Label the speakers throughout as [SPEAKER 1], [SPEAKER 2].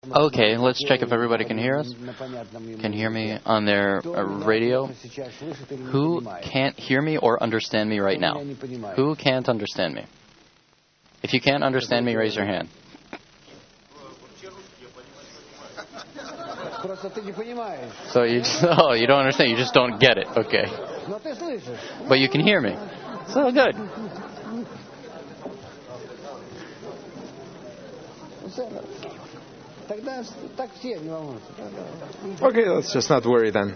[SPEAKER 1] Okay, let's check if everybody can hear us. Can hear me on their radio. Who can't hear me or understand me right now? Who can't understand me? If you can't understand me, raise your hand. So you you don't understand. You just don't get it. Okay. But you can hear me. So good.
[SPEAKER 2] Okay, let's just not worry then.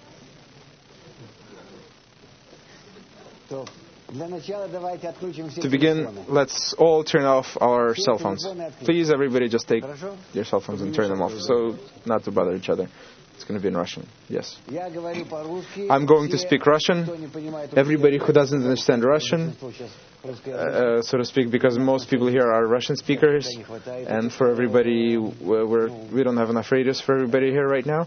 [SPEAKER 2] To begin, let's all turn off our cell phones. Please, everybody, just take your cell phones and turn them off, so not to bother each other. It's going to be in Russian. Yes. I'm going to speak Russian. Everybody who doesn't understand Russian, so to speak, because most people here are Russian speakers, and for everybody, we don't have enough radios for everybody here right now.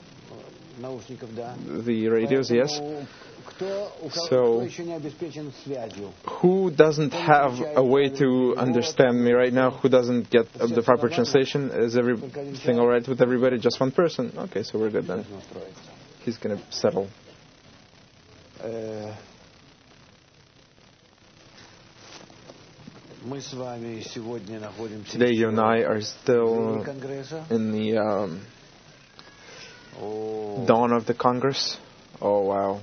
[SPEAKER 2] The radios, yes. So, who doesn't have a way to understand me right now? Who doesn't get the proper translation? Is everything all right with everybody? Just one person? Okay, so we're good then. He's going to settle. Today you and I are still in the dawn of the Congress. Oh, wow.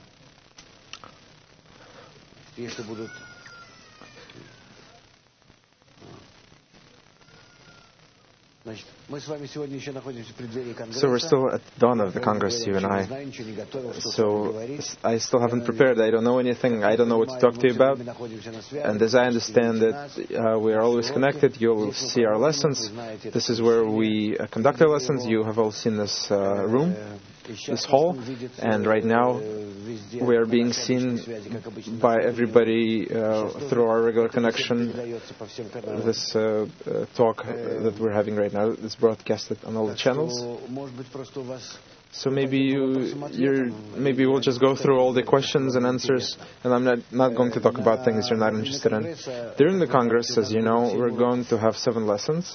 [SPEAKER 2] So we're still at the dawn of the Congress, you and I. So I still haven't prepared. I don't know anything. I don't know what to talk to you about. And as I understand it, we are always connected. You'll see our lessons. This is where we conduct our lessons. You have all seen this room, this hall. And right now we are being seen by everybody through our regular connection. This talk that we're having right now is broadcasted on all the channels. So maybe maybe we'll just go through all the questions and answers, and I'm not going to talk about things you're not interested in. During the Congress, as you know, we're going to have 7 lessons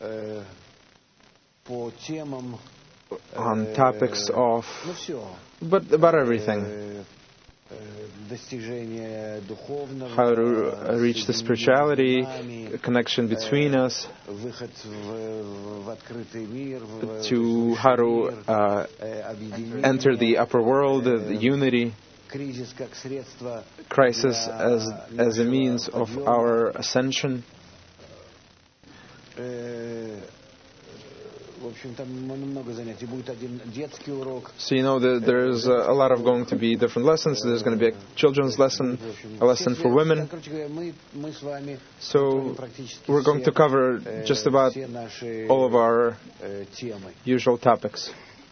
[SPEAKER 2] on topics of, but about everything. How to reach the spirituality, a connection between us, to how to enter the upper world, the unity, crisis as a means of our ascension. So you know there's a lot of going to be different lessons. There's going to be a children's lesson, a lesson for women. So we're going to cover just about all of our usual topics.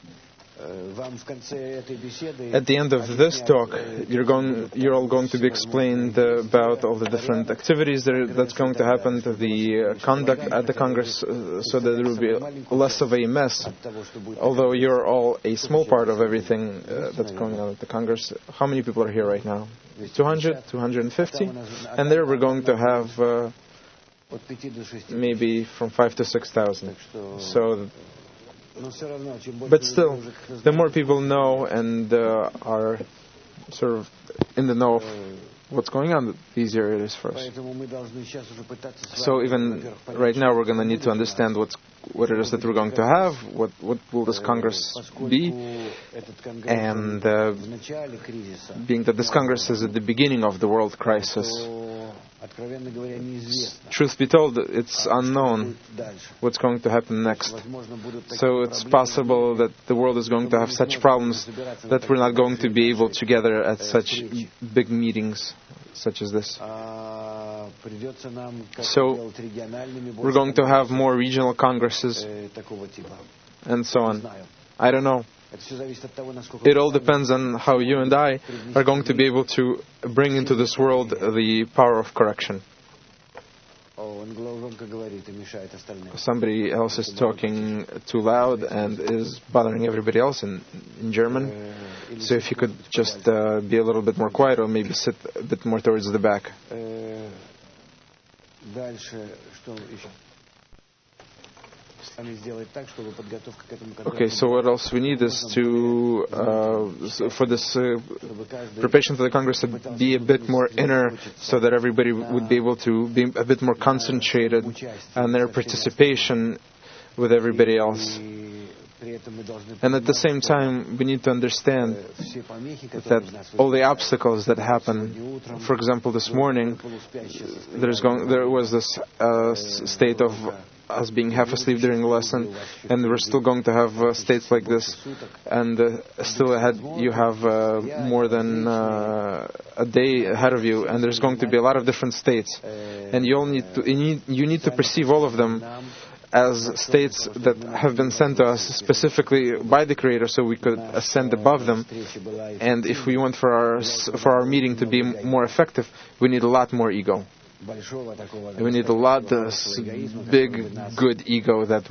[SPEAKER 2] At the end of this talk, you're all going to be explained about all the different activities that's going to happen, to the conduct at the Congress, so that there will be less of a mess. Although you're all a small part of everything that's going on at the Congress. How many people are here right now? 200, 250? And there we're going to have maybe from 5,000 to 6,000. So. But still, the more people know and are sort of in the know of what's going on, the easier it is for us. So even right now, we're going to need to understand what it is that we're going to have, what will this Congress be, and being that this Congress is at the beginning of the world crisis, truth be told, it's unknown what's going to happen next. So it's possible that the world is going to have such problems that we're not going to be able to gather at such big meetings such as this. So we're going to have more regional congresses and so on. I don't know. It all depends on how you and I are going to be able to bring into this world the power of correction. Somebody else is talking too loud and is bothering everybody else in German. So if you could just be a little bit more quiet, or maybe sit a bit more towards the back. Okay, so what else we need is to, for this preparation for the Congress to be a bit more inner, so that everybody would be able to be a bit more concentrated on their participation with everybody else. And at the same time, we need to understand that all the obstacles that happen, for example, this morning, there was this state of us being half asleep during the lesson, and we're still going to have states like this, and still ahead you have more than a day ahead of you, and there's going to be a lot of different states, and you need to perceive all of them as states that have been sent to us specifically by the Creator, so we could ascend above them. And if we want for our meeting to be more effective, we need a lot more ego. We need a lot of big, good ego that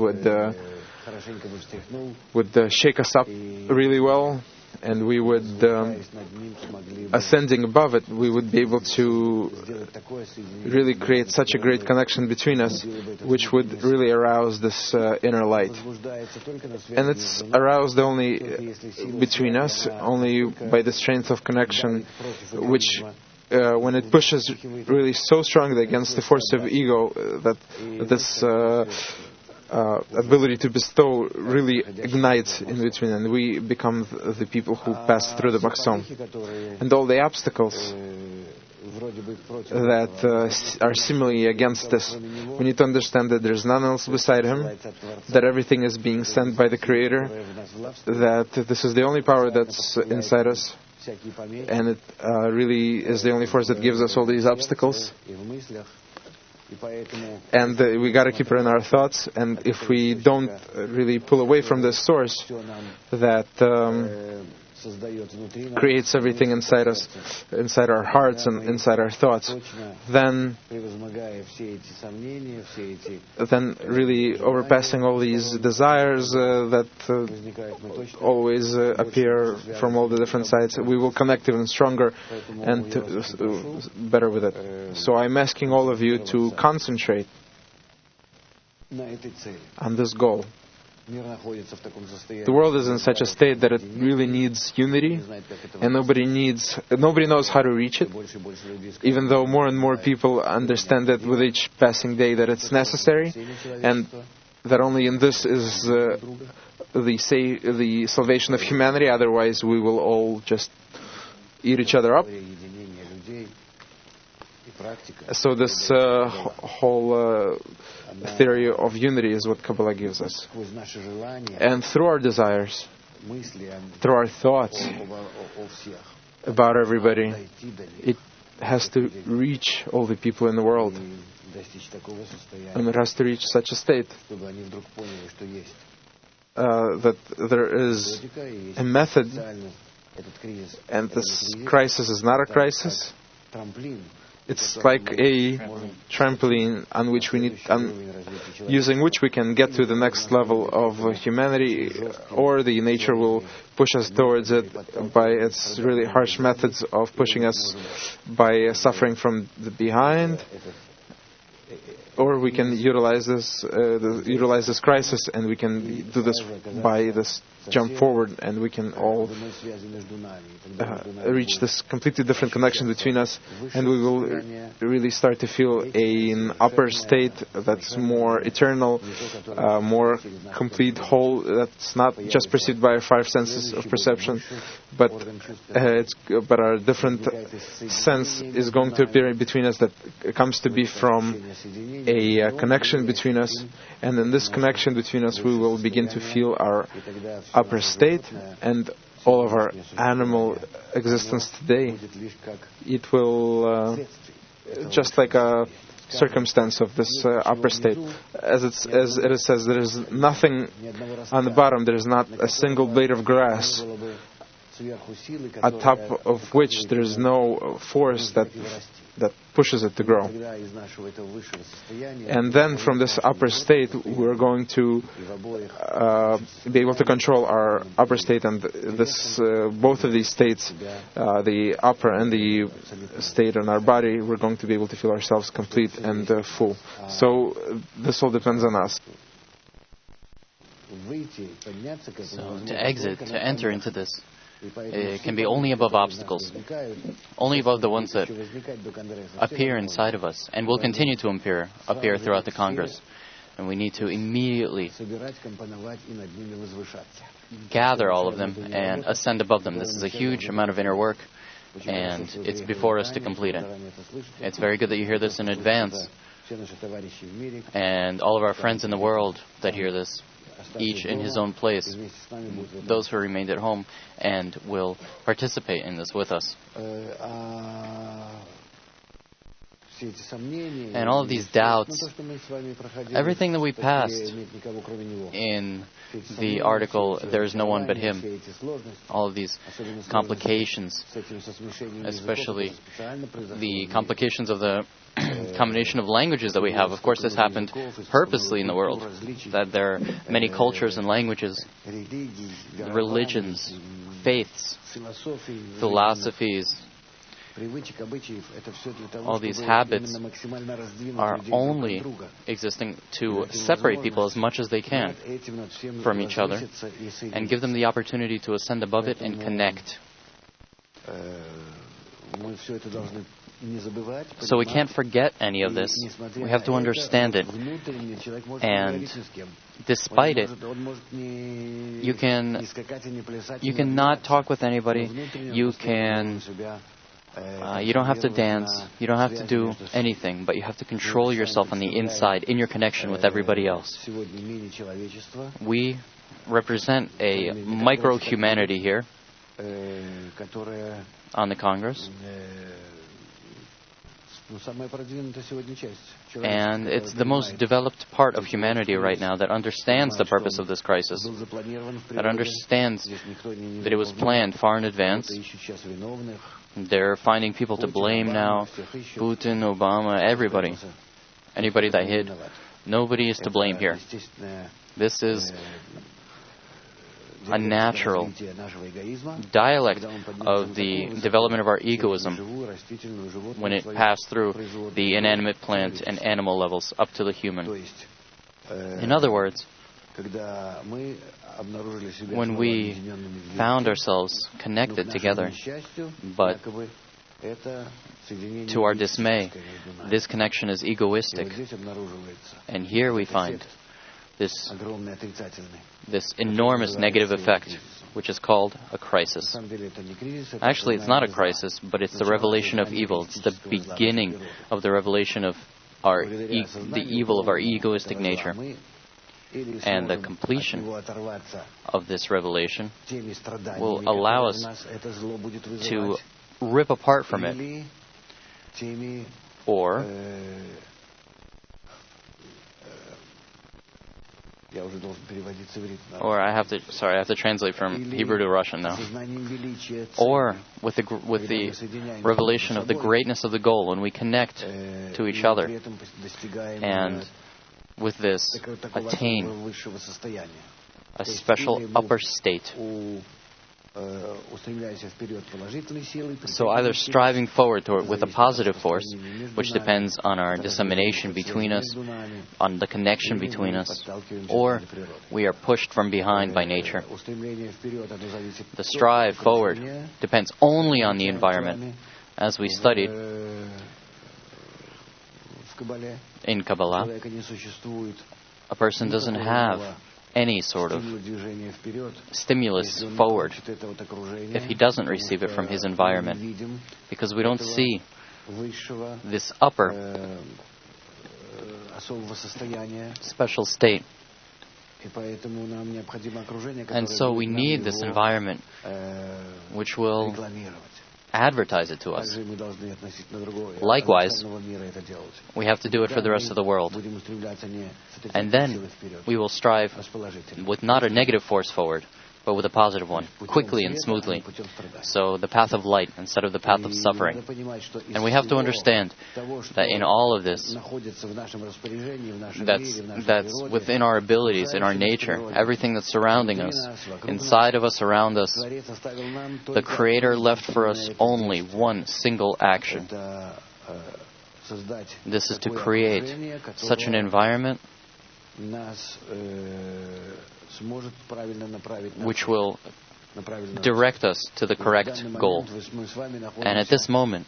[SPEAKER 2] would shake us up really well, and we would, ascending above it, we would be able to really create such a great connection between us, which would really arouse this inner light. And it's aroused only between us, only by the strength of connection, which when it pushes really so strongly against the force of ego, that this ability to bestow really ignites in between, and we become the people who pass through the Mahzon. And all the obstacles that are seemingly against this, we need to understand that there's none else beside Him, that everything is being sent by the Creator, that this is the only power that's inside us, and it really is the only force that gives us all these obstacles. And we got to keep it in our thoughts, and if we don't really pull away from this source that creates everything inside us, inside our hearts and inside our thoughts, then really overpassing all these desires that always appear from all the different sides, we will connect even stronger and better with it. So I'm asking all of you to concentrate on this goal. The world is in such a state that it really needs unity, and nobody knows how to reach it, even though more and more people understand that with each passing day that it's necessary, and that only in this is the salvation of humanity. Otherwise we will all just eat each other up. So this whole theory of unity is what Kabbalah gives us. And through our desires, through our thoughts about everybody, it has to reach all the people in the world. And it has to reach such a state that there is a method, and this crisis is not a crisis. It's like a trampoline on which using which we can get to the next level of humanity, or the nature will push us towards it by its really harsh methods of pushing us by suffering from the behind, or we can utilize this crisis, and we can do this by this jump forward, and we can all reach this completely different connection between us, and we will really start to feel an upper state that's more eternal, more complete, whole, that's not just perceived by our five senses of perception, but our different sense is going to appear between us, that comes to be from a connection between us, and in this connection between us we will begin to feel our upper state and all of our animal existence today. It will just like a circumstance of this upper state. As it says, there is nothing on the bottom, there is not a single blade of grass on top of which there is no force that pushes it to grow. And then from this upper state, we're going to be able to control our upper state, and both of these states, the upper and the state in our body, we're going to be able to feel ourselves complete and full. So this all depends on us.
[SPEAKER 1] So to exit, to enter into this, it can be only above obstacles, only above the ones that appear inside of us and will continue to appear throughout the Congress. And we need to immediately gather all of them and ascend above them. This is a huge amount of inner work, and it's before us to complete it. It's very good that you hear this in advance, and all of our friends in the world that hear this, each in his own place, those who remained at home and will participate in this with us. And all of these doubts, everything that we passed in the article, "There is no one but him," all of these complications, especially the complications of the combination of languages that we have. Of course, this happened purposely in the world, that there are many cultures and languages, religions, faiths, philosophies. All these habits are only existing to separate people as much as they can from each other and give them the opportunity to ascend above it and connect. So we can't forget any of this. We have to understand it. And despite it, you cannot talk with anybody. You don't have to dance. You don't have to do anything, but you have to control yourself on the inside in your connection with everybody else. We represent a micro-humanity here on the Congress. And it's the most developed part of humanity right now that understands the purpose of this crisis, that understands that it was planned far in advance. They're finding people to blame now. Putin, Obama, everybody. Anybody that hid. Nobody is to blame here. This is a natural dialect of the development of our egoism when it passed through the inanimate plant and animal levels up to the human. In other words, when we found ourselves connected together, but to our dismay, this connection is egoistic. And here we find this enormous negative effect, which is called a crisis. Actually, it's not a crisis, but it's the revelation of evil. It's the beginning of the revelation of the evil of our egoistic nature. And the completion of this revelation will allow us to rip apart from it, or I have to translate from Hebrew to Russian now. Or with the revelation of the greatness of the goal, when we connect to each other, and with this attain a special upper state. So either striving forward with a positive force, which depends on our dissemination between us, on the connection between us, or we are pushed from behind by nature. The strive forward depends only on the environment. As we studied in Kabbalah, a person doesn't have any sort of stimulus forward if he doesn't receive it from his environment, because we don't see this upper special state. And so we need this environment which will advertise it to us. Likewise, we have to do it for the rest of the world. And then we will strive with not a negative force forward, but with a positive one, quickly and smoothly. So the path of light instead of the path of suffering. And we have to understand that in all of this, that's within our abilities, in our nature, everything that's surrounding us, inside of us, around us, the Creator left for us only one single action. This is to create such an environment which will direct us to the correct goal. And at this moment,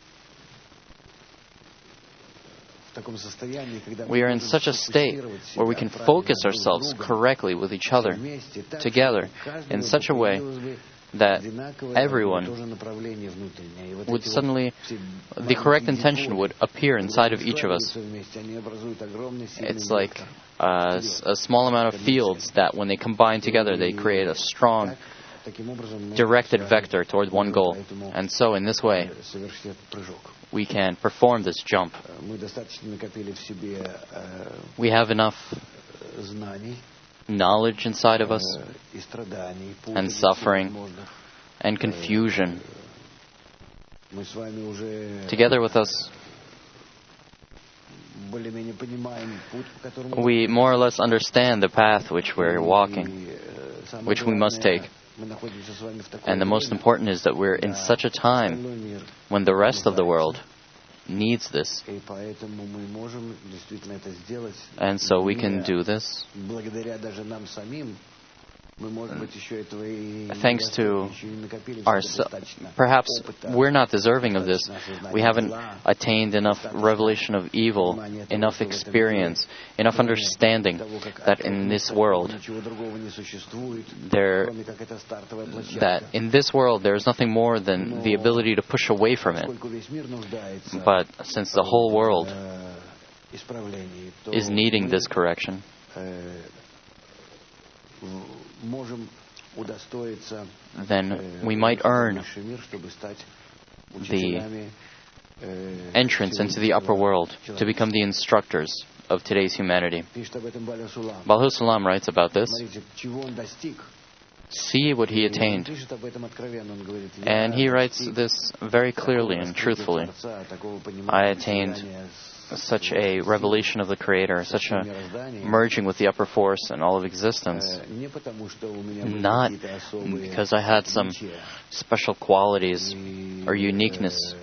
[SPEAKER 1] we are in such a state where we can focus ourselves correctly with each other, together, in such a way that everyone would suddenly, the correct intention would appear inside of each of us. It's like a small amount of fields that when they combine together, they create a strong, directed vector toward one goal. And so in this way, we can perform this jump. We have enough knowledge inside of us, and suffering, and confusion. Together with us, we more or less understand the path which we're walking, which we must take. And the most important is that we're in such a time when the rest of the world needs this. And so we can do this thanks to ourselves. Perhaps we're not deserving of this. We haven't attained enough revelation of evil, enough experience, enough understanding that in this world there is nothing more than the ability to push away from it. But since the whole world is needing this correction, then we might earn the entrance into the upper world to become the instructors of today's humanity. Baal HaSulam writes about this. See what he attained. And he writes this very clearly and truthfully. I attained such a revelation of the Creator, such a merging with the upper force and all of existence, not because I had some special qualities or uniqueness,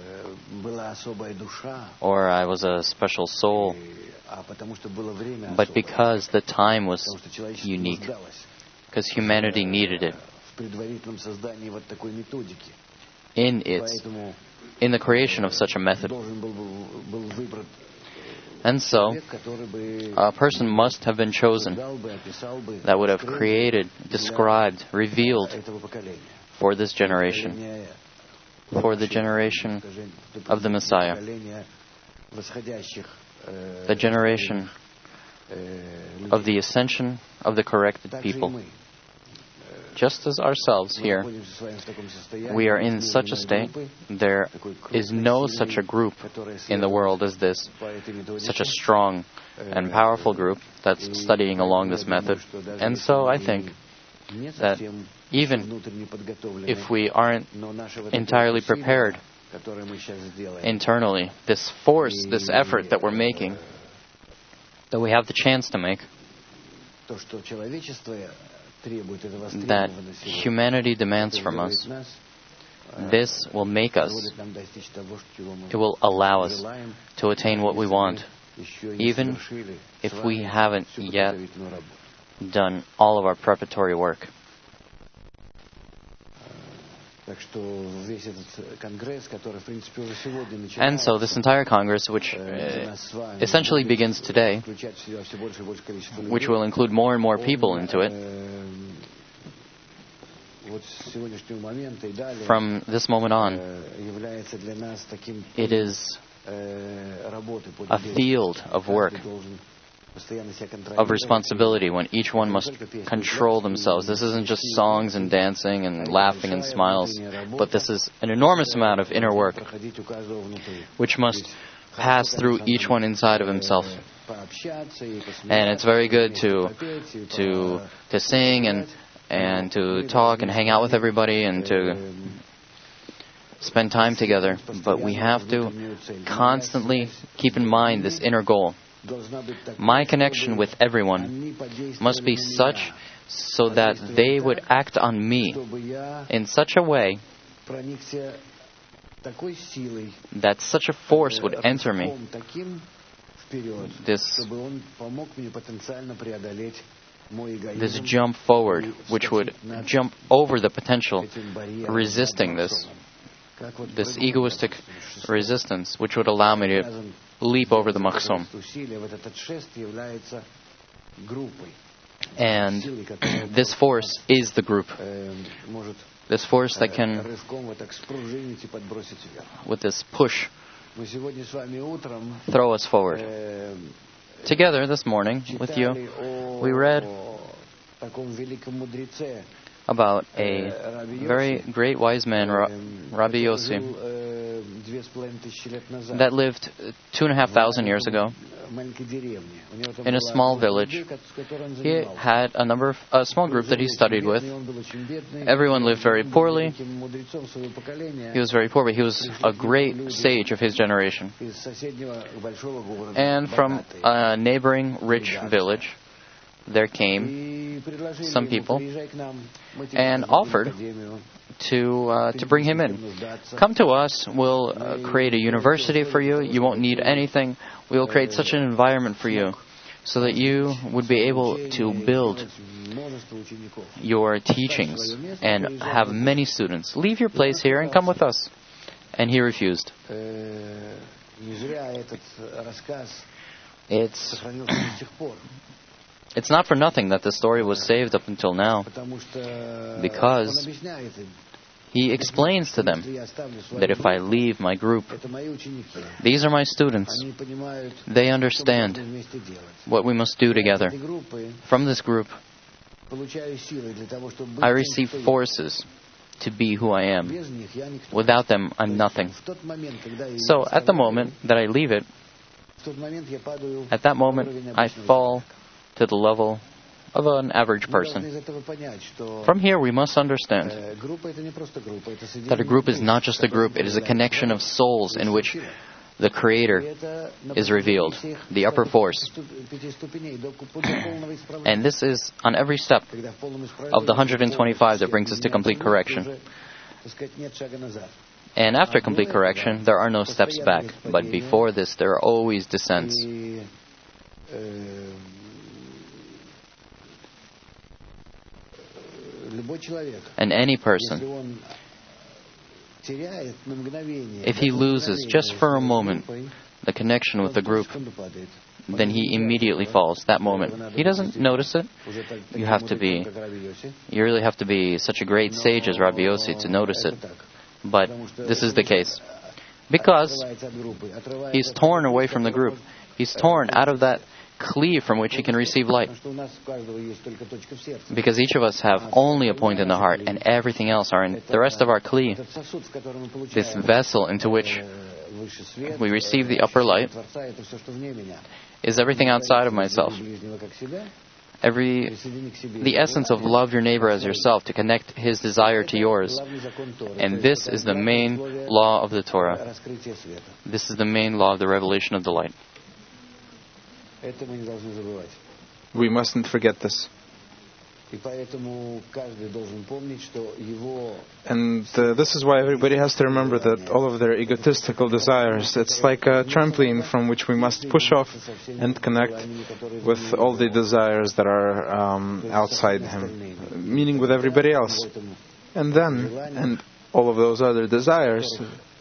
[SPEAKER 1] or I was a special soul, but because the time was unique, because humanity needed it. In the creation of such a method. And so, a person must have been chosen that would have created, described, revealed for this generation, for the generation of the Messiah, the generation of the ascension of the corrected people. Just as ourselves here, we are in such a state. There is no such a group in the world as this, such a strong and powerful group that's studying along this method. And so I think that even if we aren't entirely prepared internally, this force, this effort that we're making, that we have the chance to make, that humanity demands from us, this will make us, it will allow us to attain what we want, even if we haven't yet done all of our preparatory work. And so this entire Congress, which essentially begins today, which will include more and more people into it, from this moment on, it is a field of work, of responsibility, when each one must control themselves. This isn't just songs and dancing and laughing and smiles, but this is an enormous amount of inner work which must pass through each one inside of himself. And it's very good to sing and to talk and hang out with everybody and to spend time together, but we have to constantly keep in mind this inner goal. My connection with everyone must be such so that they would act on me in such a way that such a force would enter me, this this jump forward, which would jump over the potential, resisting this egoistic resistance, which would allow me to leap over the Mahsum. And this force is the group. This force that can, with this push, throw us forward. Together this morning with you, we read about a very great wise man, Rabbi Yossi, that lived 2,500 years ago in a small village. He had a small group that he studied with. Everyone lived very poorly. He was very poor, but he was a great sage of his generation. And from a neighboring rich village, there came some people and offered to bring him in. Come to us, we'll create a university for you. You won't need anything. We'll create such an environment for you so that you would be able to build your teachings and have many students. Leave your place here and come with us. And he refused. It's not for nothing that the story was saved up until now, because he explains to them that if I leave my group, these are my students. They understand what we must do together. From this group, I receive forces to be who I am. Without them, I'm nothing. So at the moment that I leave it, at that moment, I fall to the level of an average person. From here, we must understand that a group is not just a group, it is a connection of souls in which the Creator is revealed, the upper force. And this is on every step of the 125 that brings us to complete correction. And after complete correction, there are no steps back. But before this, there are always descents. And any person, if he loses just for a moment the connection with the group, then he immediately falls that moment. He doesn't notice it. You really have to be such a great sage as Rabbi Yossi to notice it. But this is the case. Because he's torn away from the group. He's torn out of that cleave from which he can receive light. Because each of us have only a point in the heart, and everything else are in the rest of our cleave. This vessel into which we receive the upper light is everything outside of myself. The essence of love your neighbor as yourself, to connect his desire to yours. And this is the main law of the Torah. This is the main law of the revelation of the light.
[SPEAKER 2] We mustn't forget this. And this is why everybody has to remember that all of their egotistical desires, it's like a trampoline from which we must push off and connect with all the desires that are outside him, meaning with everybody else. And then, and all of those other desires,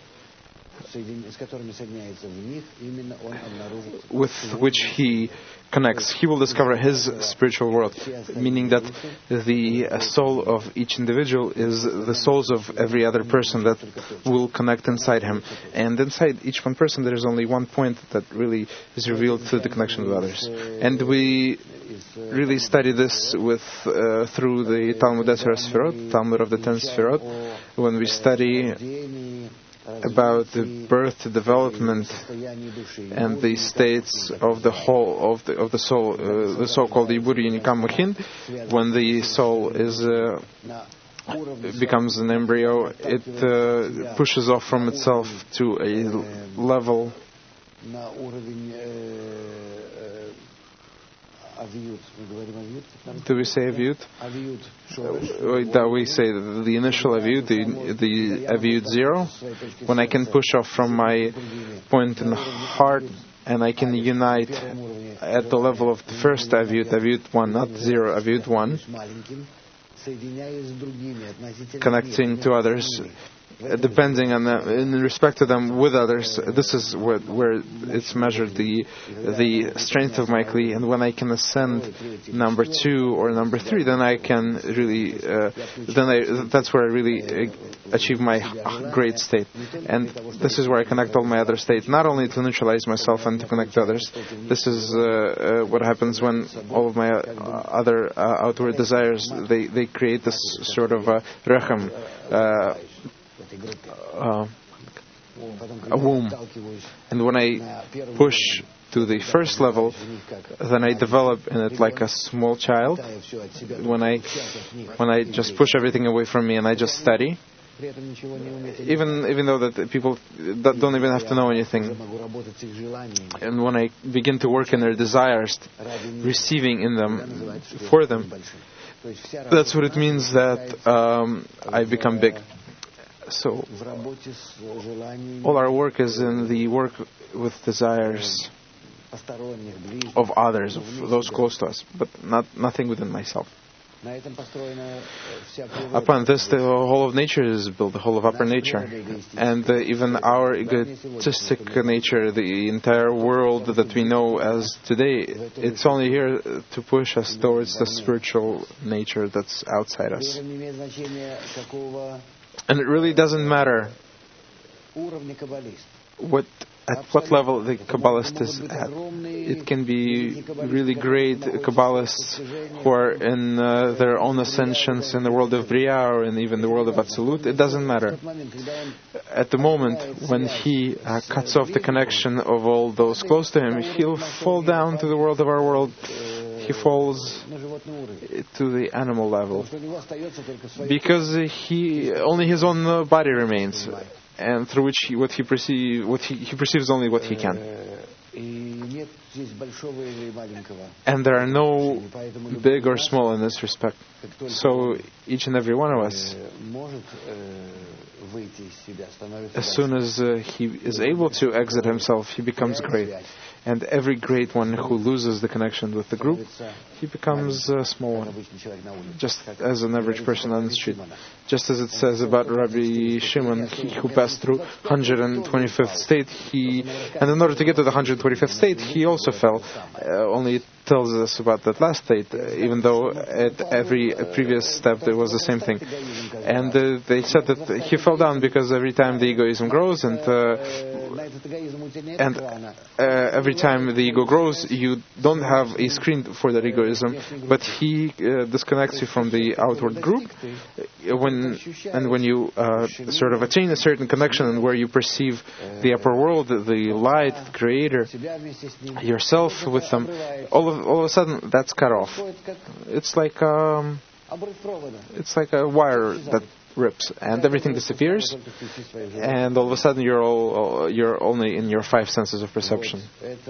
[SPEAKER 2] with which he connects, he will discover his spiritual world, meaning that the soul of each individual is the souls of every other person that will connect inside him. And inside each one person there is only one point that really is revealed through the connection with others. And we really study this through the Talmud Esrei Sefirot, Talmud of the 10 Sefirot, when we study about the birth, development, and the states of the whole of the soul, the so-called Yibur Yinikam Mochin. When the soul becomes an embryo, it pushes off from itself to a level Do we say Aviut? We say the initial Aviut, the Aviut 0. When I can push off from my point in the heart and I can unite at the level of the first Avyut 1, not 0, Avyut 1, connecting to others, depending on them, in respect to them with others. This is where it's measured, the strength of my Kli. And when I can ascend number 2 or number 3, then I can really, that's where I really achieve my great state. And this is where I connect all my other states, not only to neutralize myself and to connect others. This is what happens when all of my other outward desires, they create this sort of rechem, a womb. And when I push to the first level, then I develop in it like a small child. When I just push everything away from me and I just study, even though that people that don't even have to know anything. And when I begin to work in their desires, receiving in them, for them, that's what it means that I become big. So, all our work is in the work with desires of others, of those close to us, but nothing within myself. Upon this, the whole of nature is built, the whole of upper nature. And even our egotistic nature, the entire world that we know as today, it's only here to push us towards the spiritual nature that's outside us. And it really doesn't matter at what level the Kabbalist is at. It can be really great Kabbalists who are in their own ascensions in the world of Briya or in even the world of Atzilut. It doesn't matter. At the moment when he cuts off the connection of all those close to him, he'll fall down to the world of our world. He falls to the animal level because only his own body remains, and through which he perceives only what he can. And there are no big or small in this respect. So each and every one of us, as soon as he is able to exit himself, he becomes great. And every great one who loses the connection with the group, he becomes a small one, just as an average person on the street. Just as it says about Rabbi Shimon, he who passed through 125th state, and in order to get to the 125th state, he also fell. Only it tells us about that last state, even though at every previous step there was the same thing. And they said that he fell down because every time the egoism grows and every time the ego grows, you don't have a screen for that egoism, but he disconnects you from the outward group. When you sort of attain a certain connection and where you perceive the upper world, the light, the creator, yourself with them, all of a sudden that's cut off. It's like a wire that rips, and everything disappears, and all of a sudden you're only in your 5 senses of perception.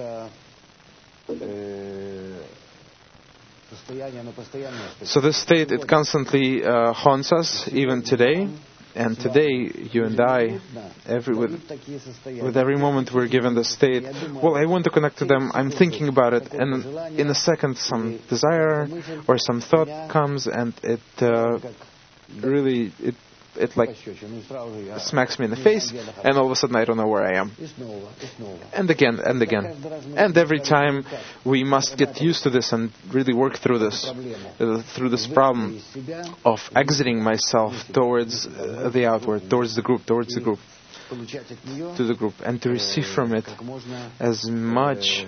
[SPEAKER 2] So this state, it constantly haunts us, even today. And today, you and I, with every moment we're given the state, well, I want to connect to them, I'm thinking about it, and in a second some desire or some thought comes, and it really, it like smacks me in the face, and all of a sudden I don't know where I am. And again, and again. And every time we must get used to this and really work through this problem of exiting myself towards the outward, towards the group, to the group, and to receive from it as much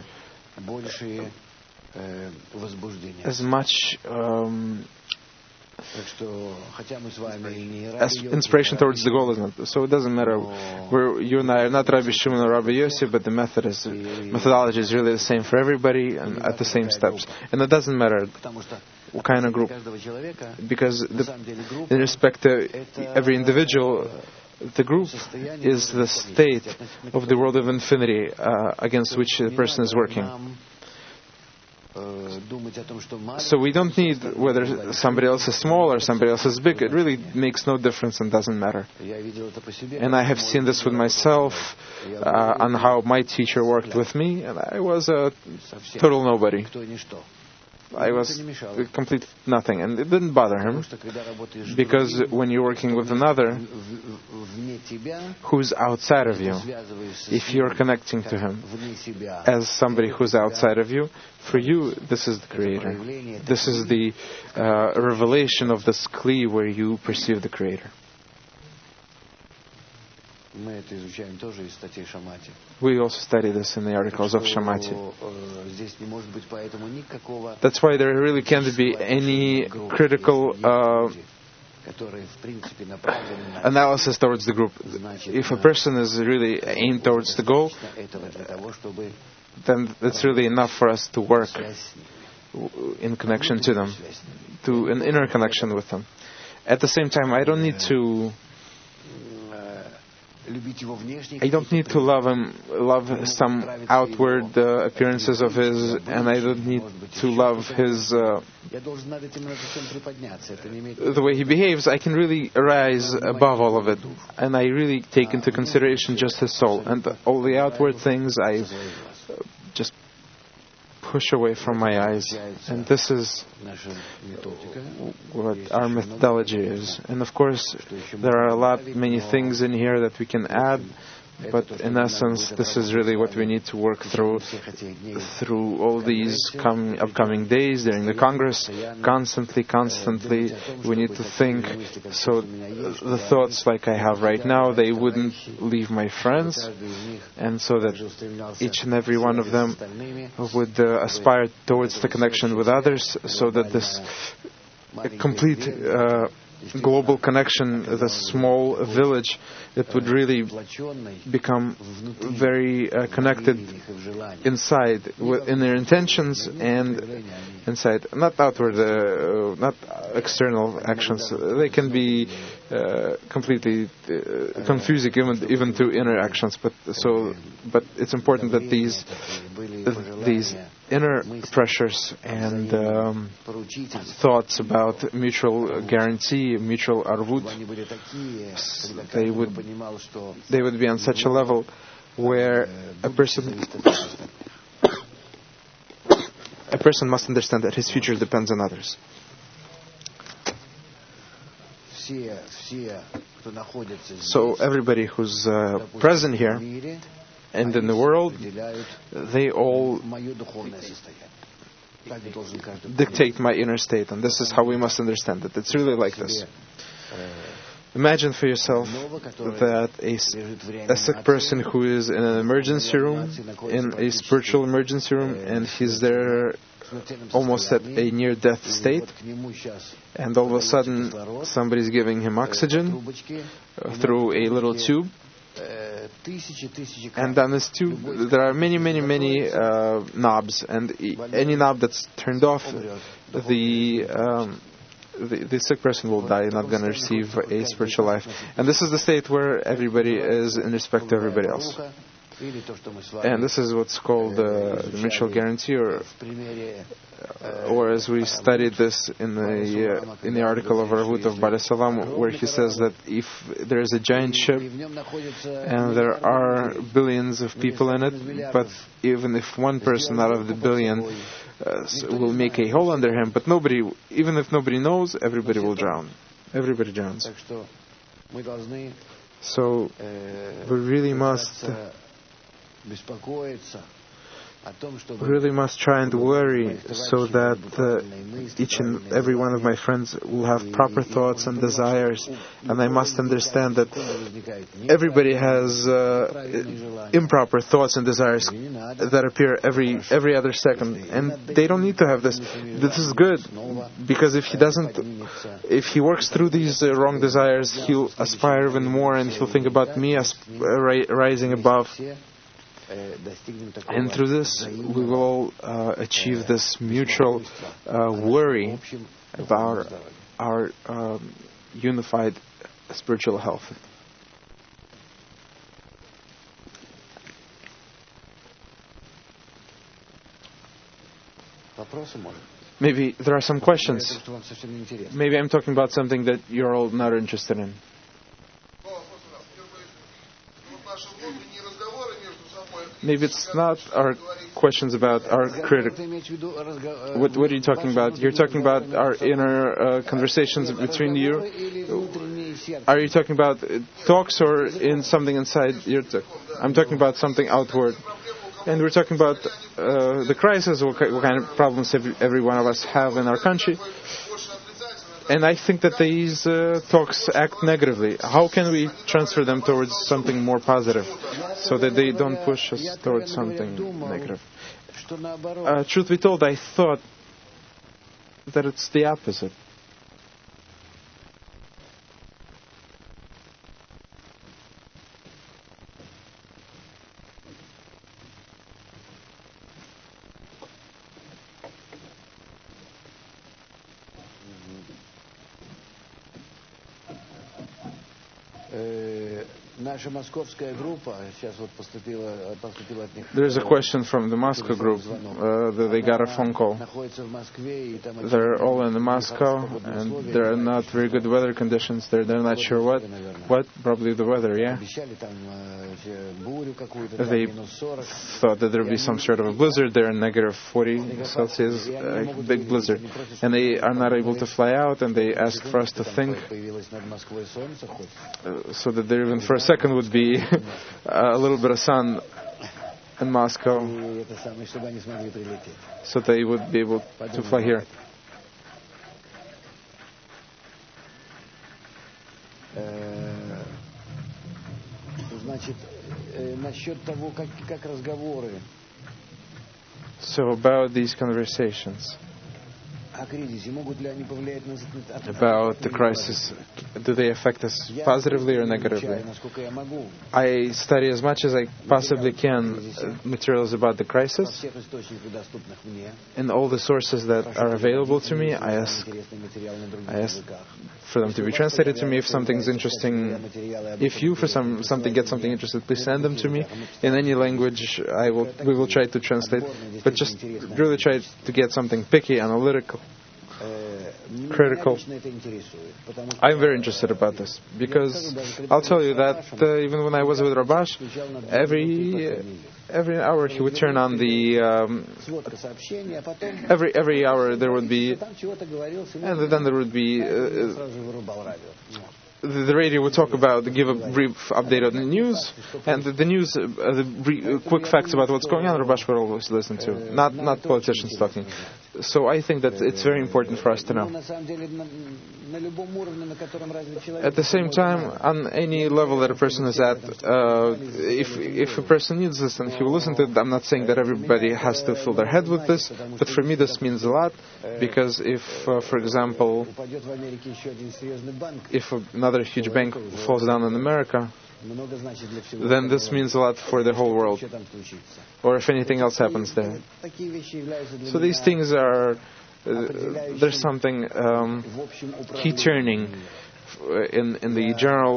[SPEAKER 2] as inspiration towards the goal, isn't it? So it doesn't matter. You and I are not Rabbi Shimon or Rabbi Yossi, but the methodology is really the same for everybody and at the same steps. And it doesn't matter what kind of group, because in respect to every individual, the group is the state of the world of infinity against which the person is working. So we don't need whether somebody else is small or somebody else is big. It really makes no difference and doesn't matter. And I have seen this with myself on how my teacher worked with me, and I was a total nobody. I was complete nothing, and it didn't bother him, because when you're working with another who's outside of you, if you're connecting to him as somebody who's outside of you, for you, this is the Creator. This is the revelation of this Kli where you perceive the Creator. We also study this in the articles of Shammati. That's why there really can't be any critical analysis towards the group. If a person is really aimed towards the goal, then it's really enough for us to work in connection to them, to an inner connection with them. At the same time, I don't need to love him, love some outward appearances of his, and I don't need to love his the way he behaves. I can really rise above all of it, and I really take into consideration just his soul, and all the outward things I just push away from my eyes. And this is what our methodology is. And of course, there are many things in here that we can add, but in essence, this is really what we need to work through all these upcoming days during the Congress. Constantly, we need to think, so the thoughts like I have right now, they wouldn't leave my friends, and so that each and every one of them would aspire towards the connection with others, so that this complete global connection, the small village, it would really become very connected inside, in their intentions and inside, not outward, not external actions. They can be completely confusing, even to inner actions. But it's important that these inner pressures and thoughts about mutual guarantee, mutual arvut, they would be on such a level where a person must understand that his future depends on others. So everybody who's present here and in the world, they all dictate my inner state, and this is how we must understand it. It's really like this. Imagine for yourself that a sick person who is in an emergency room, in a spiritual emergency room, and he's there almost at a near-death state, and all of a sudden somebody's giving him oxygen through a little tube. And on this tube, there are many knobs, and any knob that's turned off, the sick person will die, not going to receive a spiritual life. And this is the state where everybody is in respect to everybody else. And this is what's called the mutual guarantee, or as we studied this in the article of Arvut of Bala Salam, where he says that if there is a giant ship and there are billions of people in it, but even if one person out of the billion will make a hole under him, but even if nobody knows, everybody will drown. Everybody drowns. So we really must try and worry so that each and every one of my friends will have proper thoughts and desires, and I must understand that everybody has improper thoughts and desires that appear every other second, and they don't need to have this. This is good, because if he works through these wrong desires, he'll aspire even more, and he'll think about me as rising above. And through this, we will achieve this mutual worry about our unified spiritual health. Maybe there are some questions. Maybe I'm talking about something that you're all not interested in. Maybe it's not our questions about our critic. What are you talking about? You're talking about our inner conversations between you? Are you talking about talks or in something inside your I'm talking about something outward. And we're talking about the crisis, what kind of problems every one of us have in our country. And I think that these talks act negatively. How can we transfer them towards something more positive so that they don't push us towards something negative? Truth be told, I thought that it's the opposite. There's a question from the Moscow group that they got a phone call. They're all in Moscow and there are not very good weather conditions. They're not sure what. Probably the weather, yeah. They thought that there would be some sort of a blizzard there in negative 40 Celsius, a big blizzard. And they are not able to fly out and they asked for us to think so that there even for a second would be a little bit of sun in Moscow so they would be able to fly here. So about these conversations, about the crisis, do they affect us positively or negatively? I study as much as I possibly can materials about the crisis. In all the sources that are available to me, I ask for them to be translated to me. If something's interesting, if you for something get something interesting, please send them to me in any language. We will try to translate, but just really try to get something picky, analytical, critical. I'm very interested about this because I'll tell you that even when I was with Rabash, every hour he would turn on the every hour there would be, and then there would be the radio would give a brief update on the news, and the news, quick facts about what's going on, Rabash would always listen to, not politicians talking. So I think that it's very important for us to know. At the same time, on any level that a person is at, if a person needs this, then he will listen to it. I'm not saying that everybody has to fill their head with this, but for me this means a lot, because if, for example, if another huge bank falls down in America, then this means a lot for the whole world, or if anything else happens there. So these things are, there's something key turning in the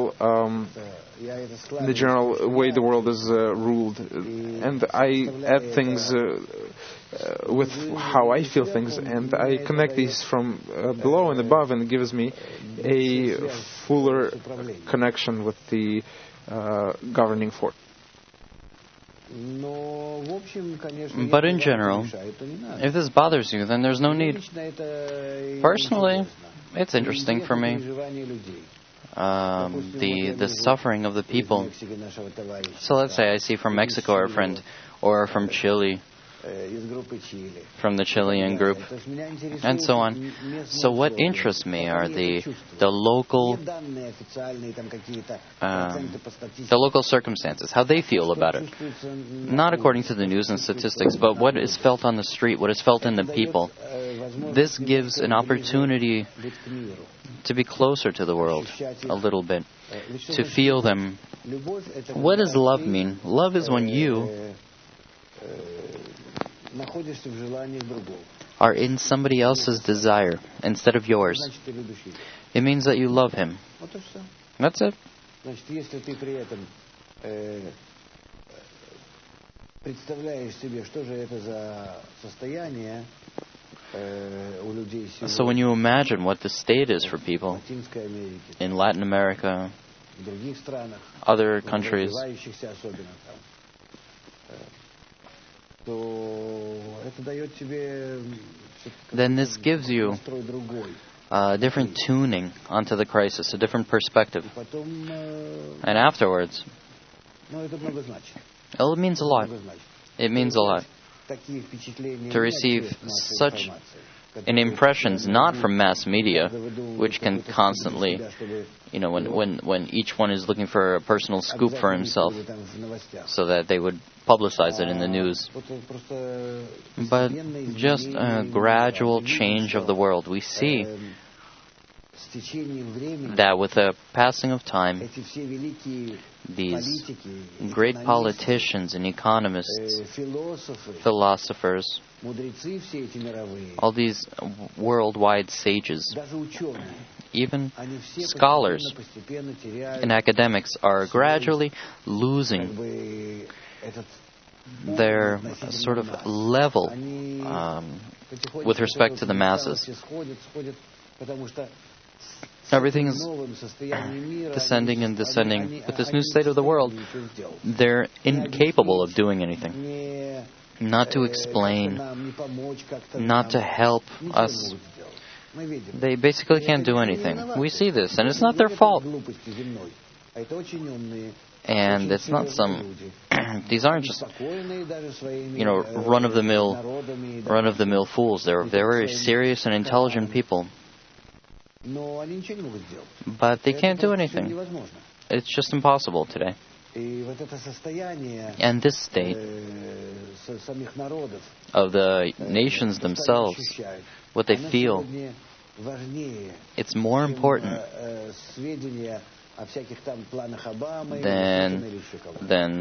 [SPEAKER 2] general way the world is ruled, and I add things with how I feel things, and I connect these from below and above, and it gives me a fuller connection with the governing force.
[SPEAKER 1] But in general, if this bothers you, then there's no need. Personally, it's interesting for me. The suffering of the people. So let's say I see from Mexico a friend, or from Chile, from the Chilean group, and so on. So what interests me are the local circumstances, how they feel about it. Not according to the news and statistics, but what is felt on the street, what is felt in the people. This gives an opportunity to be closer to the world a little bit, to feel them. What does love mean? Love is when you are in somebody else's desire instead of yours. It means that you love him. That's it. So when you imagine what the state is for people in Latin America, other countries, then this gives you a different tuning onto the crisis, a different perspective. And afterwards, well, it means a lot. It means a lot to receive such an impressions, not from mass media, which can constantly, when each one is looking for a personal scoop for himself, so that they would publicize it in the news. But just a gradual change of the world. We see that with the passing of time, these great politicians and economists, philosophers, all these worldwide sages, even scholars and academics are gradually losing their sort of level with respect to the masses. Everything is descending and descending. With this new state of the world, they're incapable of doing anything. Not to explain, not to help us. They basically can't do anything. We see this, and it's not their fault. And it's not some... These aren't just, run-of-the-mill fools. They're very serious and intelligent people. But they can't do anything. It's just impossible today. And this state of the nations themselves, what they feel, it's more important than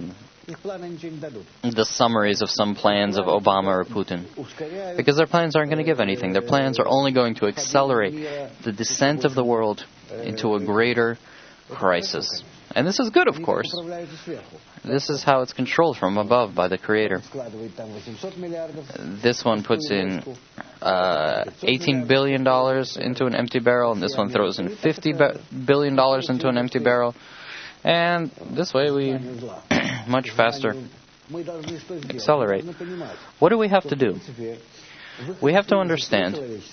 [SPEAKER 1] the summaries of some plans of Obama or Putin. Because their plans aren't going to give anything. Their plans are only going to accelerate the descent of the world into a greater crisis. And this is good, of course. This is how it's controlled from above by the Creator. This one puts in $18 billion into an empty barrel, and this one throws in $50 billion into an empty barrel. And this way we much faster accelerate. What do we have to do? We have to understand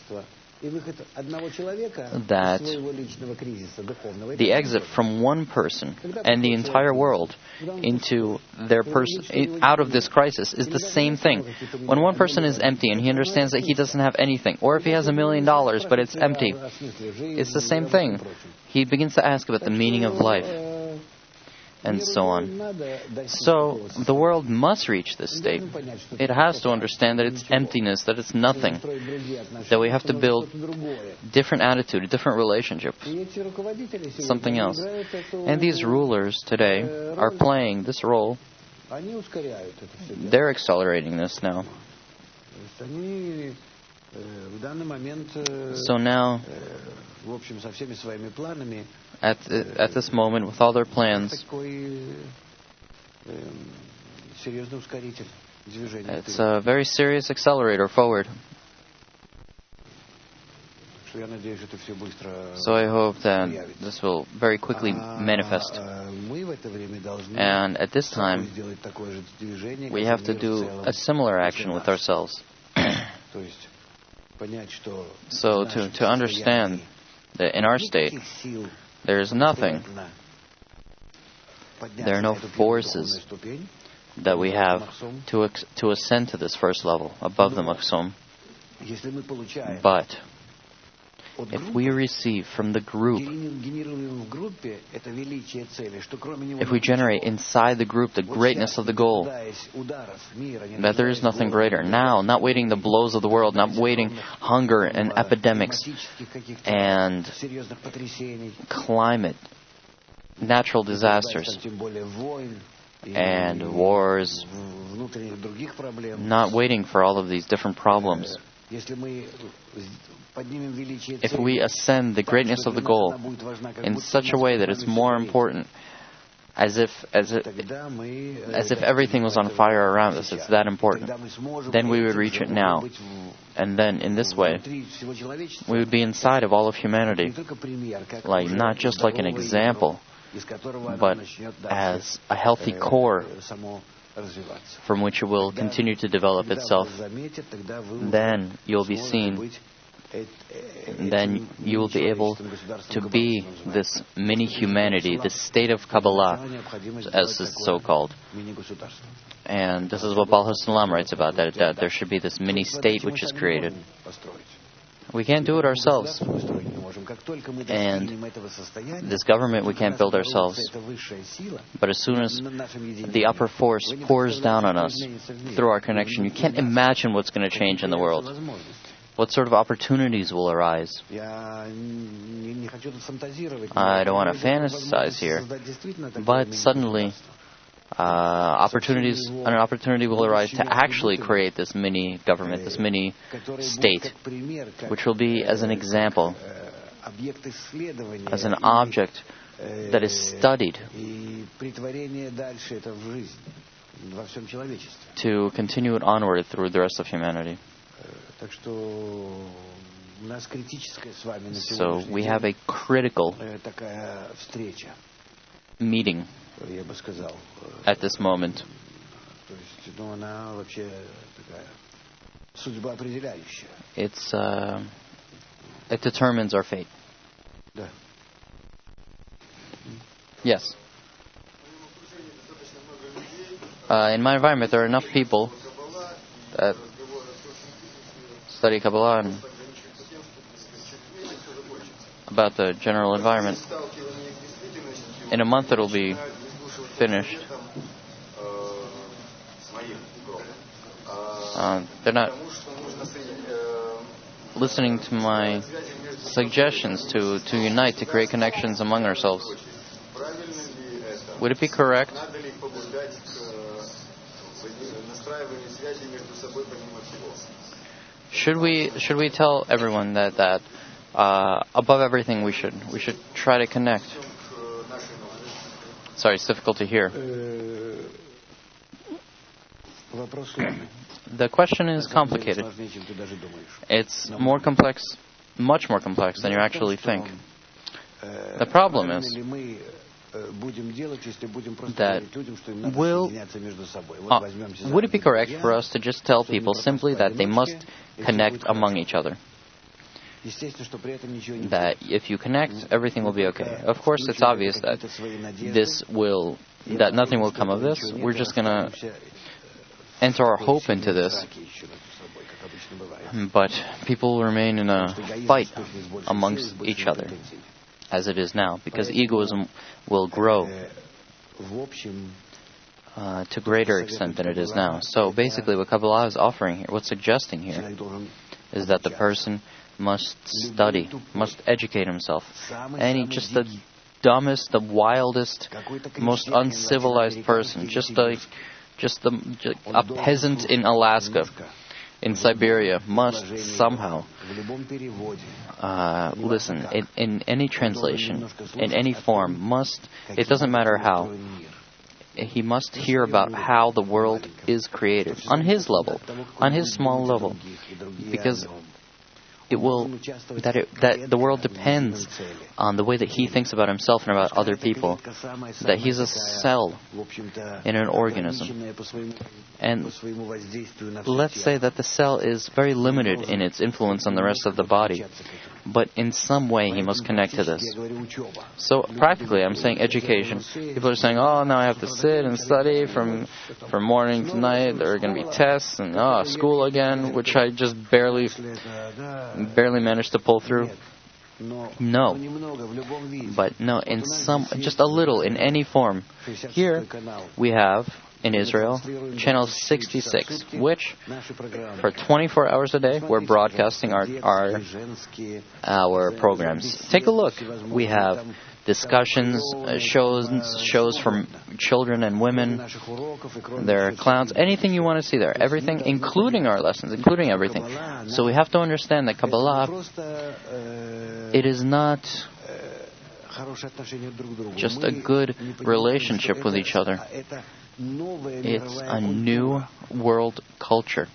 [SPEAKER 1] that the exit from one person and the entire world into out of this crisis is the same thing. When one person is empty and he understands that he doesn't have anything, or if he has $1 million but it's empty, it's the same thing. He begins to ask about the meaning of life, and so on. So the world must reach this state. It has to understand that it's emptiness, that it's nothing, that we have to build different attitude, a different relationship, something else. And these rulers today are playing this role. They're accelerating this now. So now, at this moment, with all their plans, it's a very serious accelerator forward. So I hope that this will very quickly manifest. And at this time, we have to do a similar action with ourselves. So to understand that in our state, there is nothing, there are no forces that we have to ascend to this first level, above the Maksom. But if we receive from the group, if we generate inside the group the greatness of the goal, that there is nothing greater. Now, not waiting the blows of the world, not waiting hunger and epidemics and climate, natural disasters and wars, not waiting for all of these different problems. If we ascend the greatness of the goal in such a way that it's more important as if everything was on fire around us. It's that important. Then we would reach it now. And then, in this way, we would be inside of all of humanity, like not just like an example, but as a healthy core from which it will continue to develop itself. Then you'll be seen. Then you will be able to be this mini-humanity, this state of Kabbalah, as it's so-called. And this is what Baal HaSulam writes about, that there should be this mini-state which is created. We can't do it ourselves. And this government we can't build ourselves. But as soon as the upper force pours down on us through our connection, you can't imagine what's going to change in the world. What sort of opportunities will arise? I don't want to fantasize here, but suddenly an opportunity will arise to actually create this mini government, this mini state, which will be as an example, as an object that is studied to continue it onward through the rest of humanity. So we have a critical meeting at this moment. It determines our fate. Yes. In my environment, there are enough people that study Kabbalah and about the general environment. In a month it'll be finished. They're not listening to my suggestions to unite, to create connections among ourselves. Would it be correct Should we tell everyone that above everything we should try to connect? Sorry, it's difficult to hear. The question is complicated. It's more complex, much more complex than you actually think. The problem is that would it be correct for us to just tell people simply that they must connect among each other? That if you connect, everything will be okay. Of course, it's obvious that nothing will come of this. We're just going to enter our hope into this. But people will remain in a fight amongst each other, as it is now, because egoism will grow to greater extent than it is now. So basically what Kabbalah is offering here, what's suggesting here, is that the person must study, must educate himself. Just the dumbest, the wildest, most uncivilized person, just a peasant in Alaska, in Siberia, must somehow listen, in any translation, in any form, it doesn't matter how, he must hear about how the world is created, on his level, on his small level, because the world depends on the way that he thinks about himself and about other people, that he's a cell in an organism. And let's say that the cell is very limited in its influence on the rest of the body, but in some way he must connect to this. So practically I'm saying education. People are saying, oh, now I have to sit and study from morning to night, there are going to be tests, and school again, which I just barely managed to pull through. No. But no, just a little, in any form. Here we have, in Israel, channel 66, which for 24 hours a day, we're broadcasting our programs. Take a look. We have discussions, shows from children and women. There are clowns, anything you want to see there. Everything, including our lessons, including everything. So we have to understand that Kabbalah, it is not just a good relationship with each other. It's a new world culture,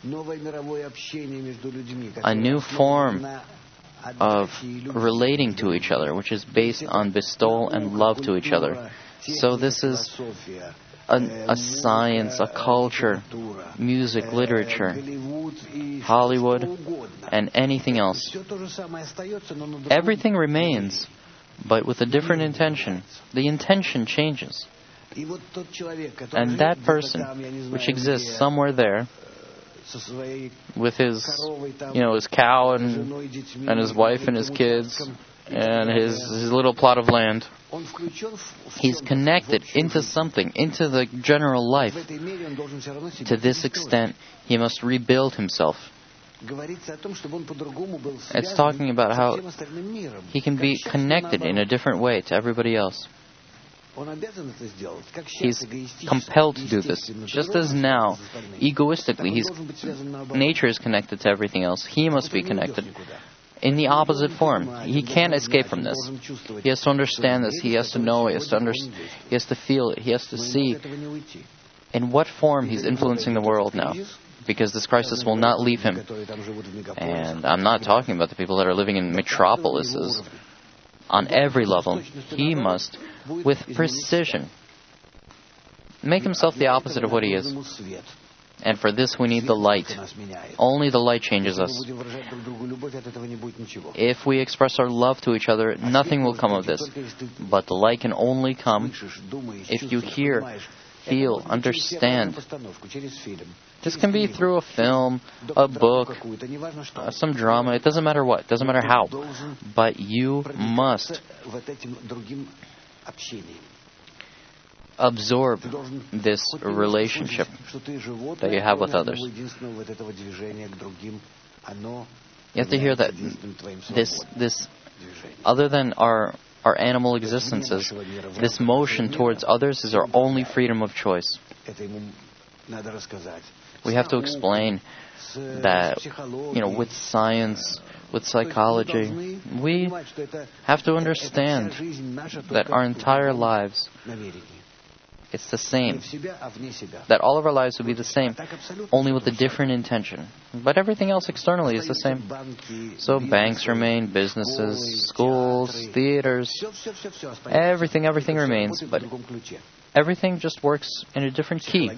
[SPEAKER 1] a new form of relating to each other, which is based on bestowal and love to each other. So this is a science, a culture, music, literature, Hollywood, and anything else. Everything remains, but with a different intention. The intention changes. And that person, which exists somewhere there, with his cow and his wife and his kids and his little plot of land, he's connected into something, into the general life. To this extent, he must rebuild himself. It's talking about how he can be connected in a different way to everybody else. He's compelled to do this. Just as now, egoistically, nature is connected to everything else. He must be connected in the opposite form. He can't escape from this. He has to understand this. He has to know it. He has to feel it. He has to see in what form he's influencing the world now. Because this crisis will not leave him. And I'm not talking about the people that are living in metropolises. On every level, he must, with precision, make himself the opposite of what he is. And for this we need the light. Only the light changes us. If we express our love to each other, nothing will come of this. But the light can only come if you hear, feel, understand. This can be through a film, a book, some drama. It doesn't matter what. It doesn't matter how. But you must absorb this relationship that you have with others. You have to hear that this other than our animal existences, this motion towards others is our only freedom of choice. We have to explain that, with science, with psychology, we have to understand that our entire lives, it's the same. That all of our lives will be the same, only with a different intention. But everything else externally is the same. So banks remain, businesses, schools, theaters, everything remains. But everything just works in a different key.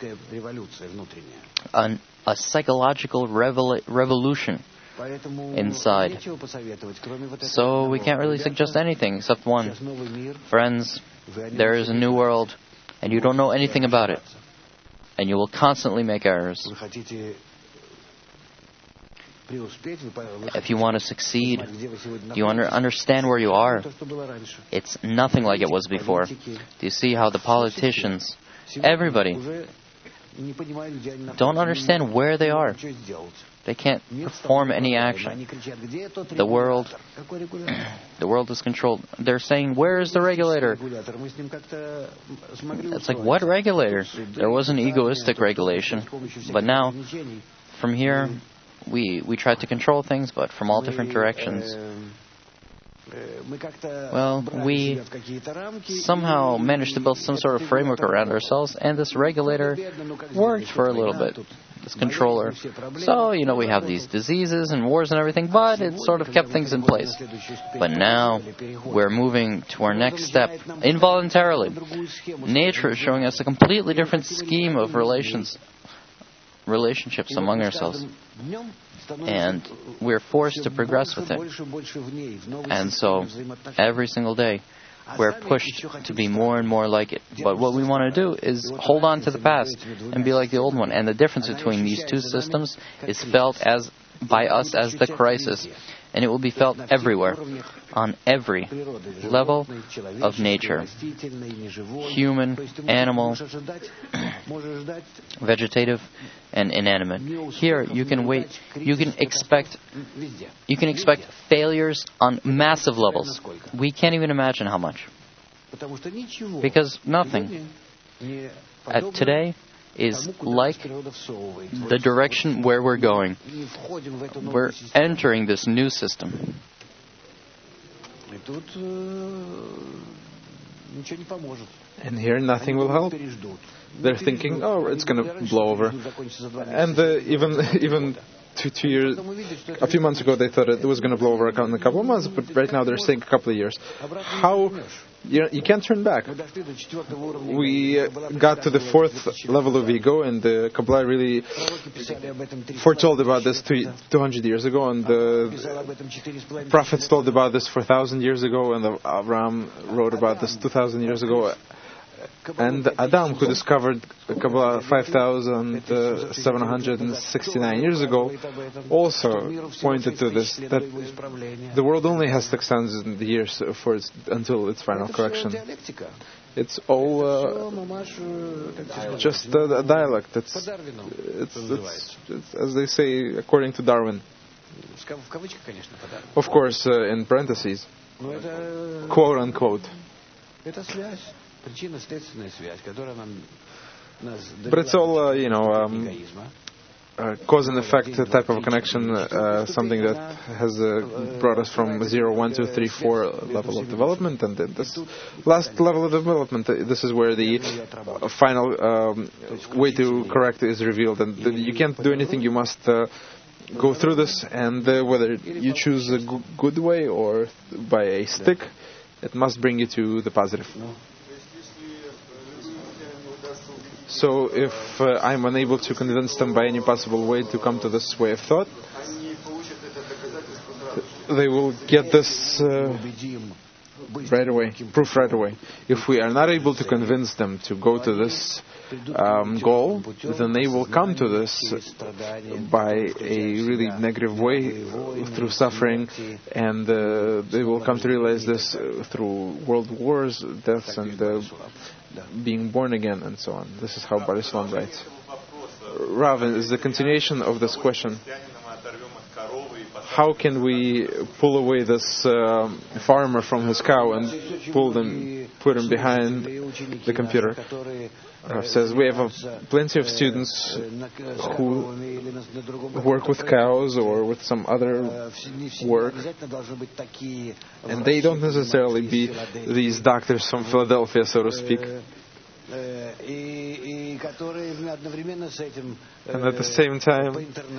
[SPEAKER 1] A psychological revolution inside. So we can't really suggest anything except one. Friends, there is a new world, and you don't know anything about it. And you will constantly make errors. If you want to succeed, you understand where you are. It's nothing like it was before. Do you see how the politicians, everybody, don't understand where they are? They can't perform any action. The world is controlled. They're saying, where is the regulator? It's like, what regulator? There was an egoistic regulation. But now, from here, we try to control things, but from all different directions. Well, we somehow managed to build some sort of framework around ourselves, and this regulator worked for a little bit, this controller. So, we have these diseases and wars and everything, but it sort of kept things in place. But now, we're moving to our next step, involuntarily. Nature is showing us a completely different scheme of relationships among ourselves. And we're forced to progress with it. And so, every single day, we're pushed to be more and more like it. But what we want to do is hold on to the past and be like the old one. And the difference between these two systems is felt by us as the crisis. And it will be felt everywhere, on every level of nature. Human, animal, vegetative, and inanimate. Here, you can expect failures on massive levels. We can't even imagine how much. Because nothing today is like the direction where we're going. We're entering this new system.
[SPEAKER 2] And here nothing will help. They're thinking, oh, it's going to blow over. And even a few months ago they thought it was going to blow over in a couple of months, but right now they're saying a couple of years. How? You can't turn back. We got to the fourth level of ego, and the Kabbalah really foretold about this 200 years ago, and the prophets told about this 4,000 years ago, and Abraham wrote about this 2,000 years ago. And Adam, who discovered Kabbalah 5,769 years ago, also pointed to this, that the world only has 6,000 years until its final correction. It's all just a dialect. It's, as they say, according to Darwin. Of course, in parentheses, quote unquote. But it's all, cause and effect type of connection, something that has brought us from 0, 1, 2, 3, 4 level of development, and this last level of development, this is where the final way to correct is revealed, and you can't do anything, you must go through this, and whether you choose a good way or by a stick, it must bring you to the positive. So if I'm unable to convince them by any possible way to come to this way of thought, they will get this right away, proof right away. If we are not able to convince them to go to this goal, then they will come to this by a really negative way, through suffering, and they will come to realize this through world wars, deaths, and being born again, and so on. This is how Barisalam writes. Rav, is the continuation of this question: how can we pull away this farmer from his cow and put him behind the computer? Rav says we have plenty of students who work with cows or with some other work, and they don't necessarily be these doctors from Philadelphia, so to speak. And at the same time,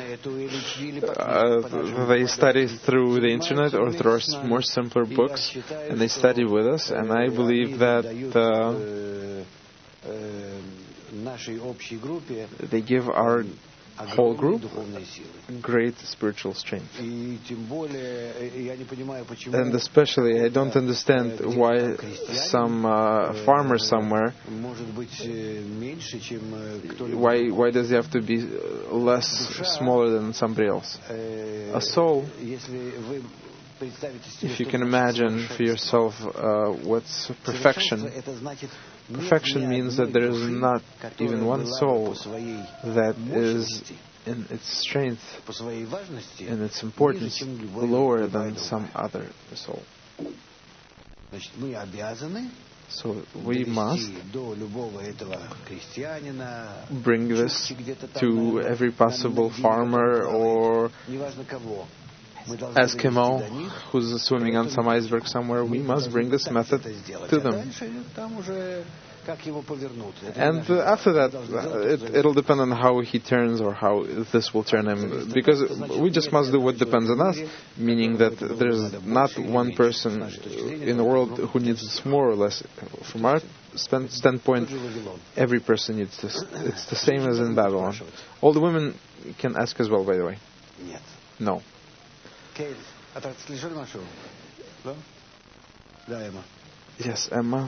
[SPEAKER 2] they study through the internet or through our more simpler books, and they study with us, and I believe that they give our whole group great spiritual strength. And especially, I don't understand why some farmer somewhere, why does he have to be smaller than somebody else? A soul, if you can imagine for yourself what's perfection. Perfection means that there is not even one soul that is in its strength and its importance lower than some other soul. So we must bring this to every possible farmer or Eskimo who's swimming on some iceberg somewhere. We must bring this method to them. And after that, it'll depend on how he turns or how this will turn him. Because we just must do what depends on us, meaning that there's not one person in the world who needs this more or less. From our standpoint, every person needs this. It's the same as in Babylon. All the women can ask as well, by the way. No. Yes, Emma.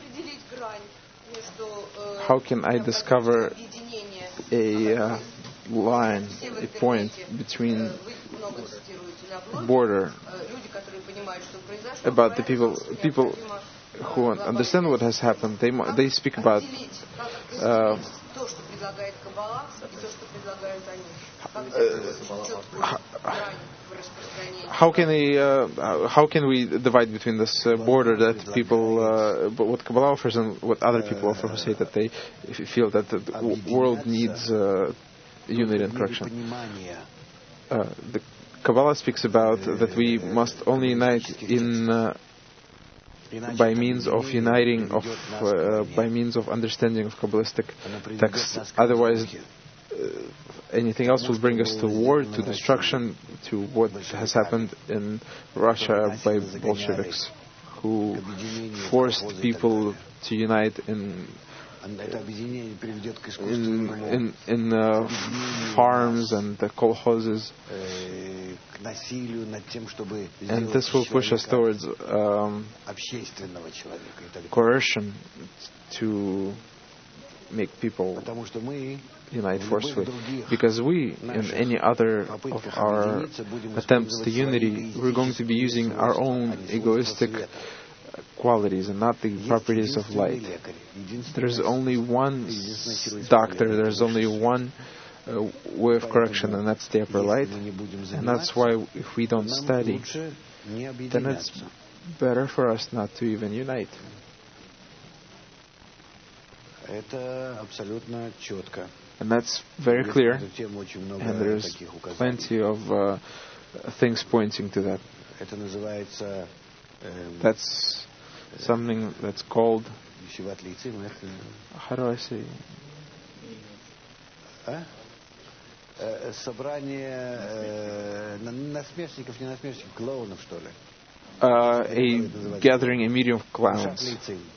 [SPEAKER 2] How can I discover a line, a point between border about the people who understand what has happened? They speak about how can we divide between this border that people, what Kabbalah offers and what other people offer, who say that they feel that the world needs unity and correction? The Kabbalah speaks about that we must only unite in by means of uniting, by means of understanding of Kabbalistic texts. Otherwise, anything else will bring us to war, to destruction, to what has happened in Russia by Bolsheviks, who forced people to unite in farms and the kolkhozes, and this will push us towards coercion to make people unite forcefully. Because we, in any other of our attempts to unity, we're going to be using our own egoistic qualities and not the properties of light. There's only one doctor, there's only one way of correction, and that's the upper light. And that's why if we don't study, then it's better for us not to even unite. And that's very clear, and there's plenty of things pointing to that. That's something that's called, how do I say? A gathering, a meeting of clowns.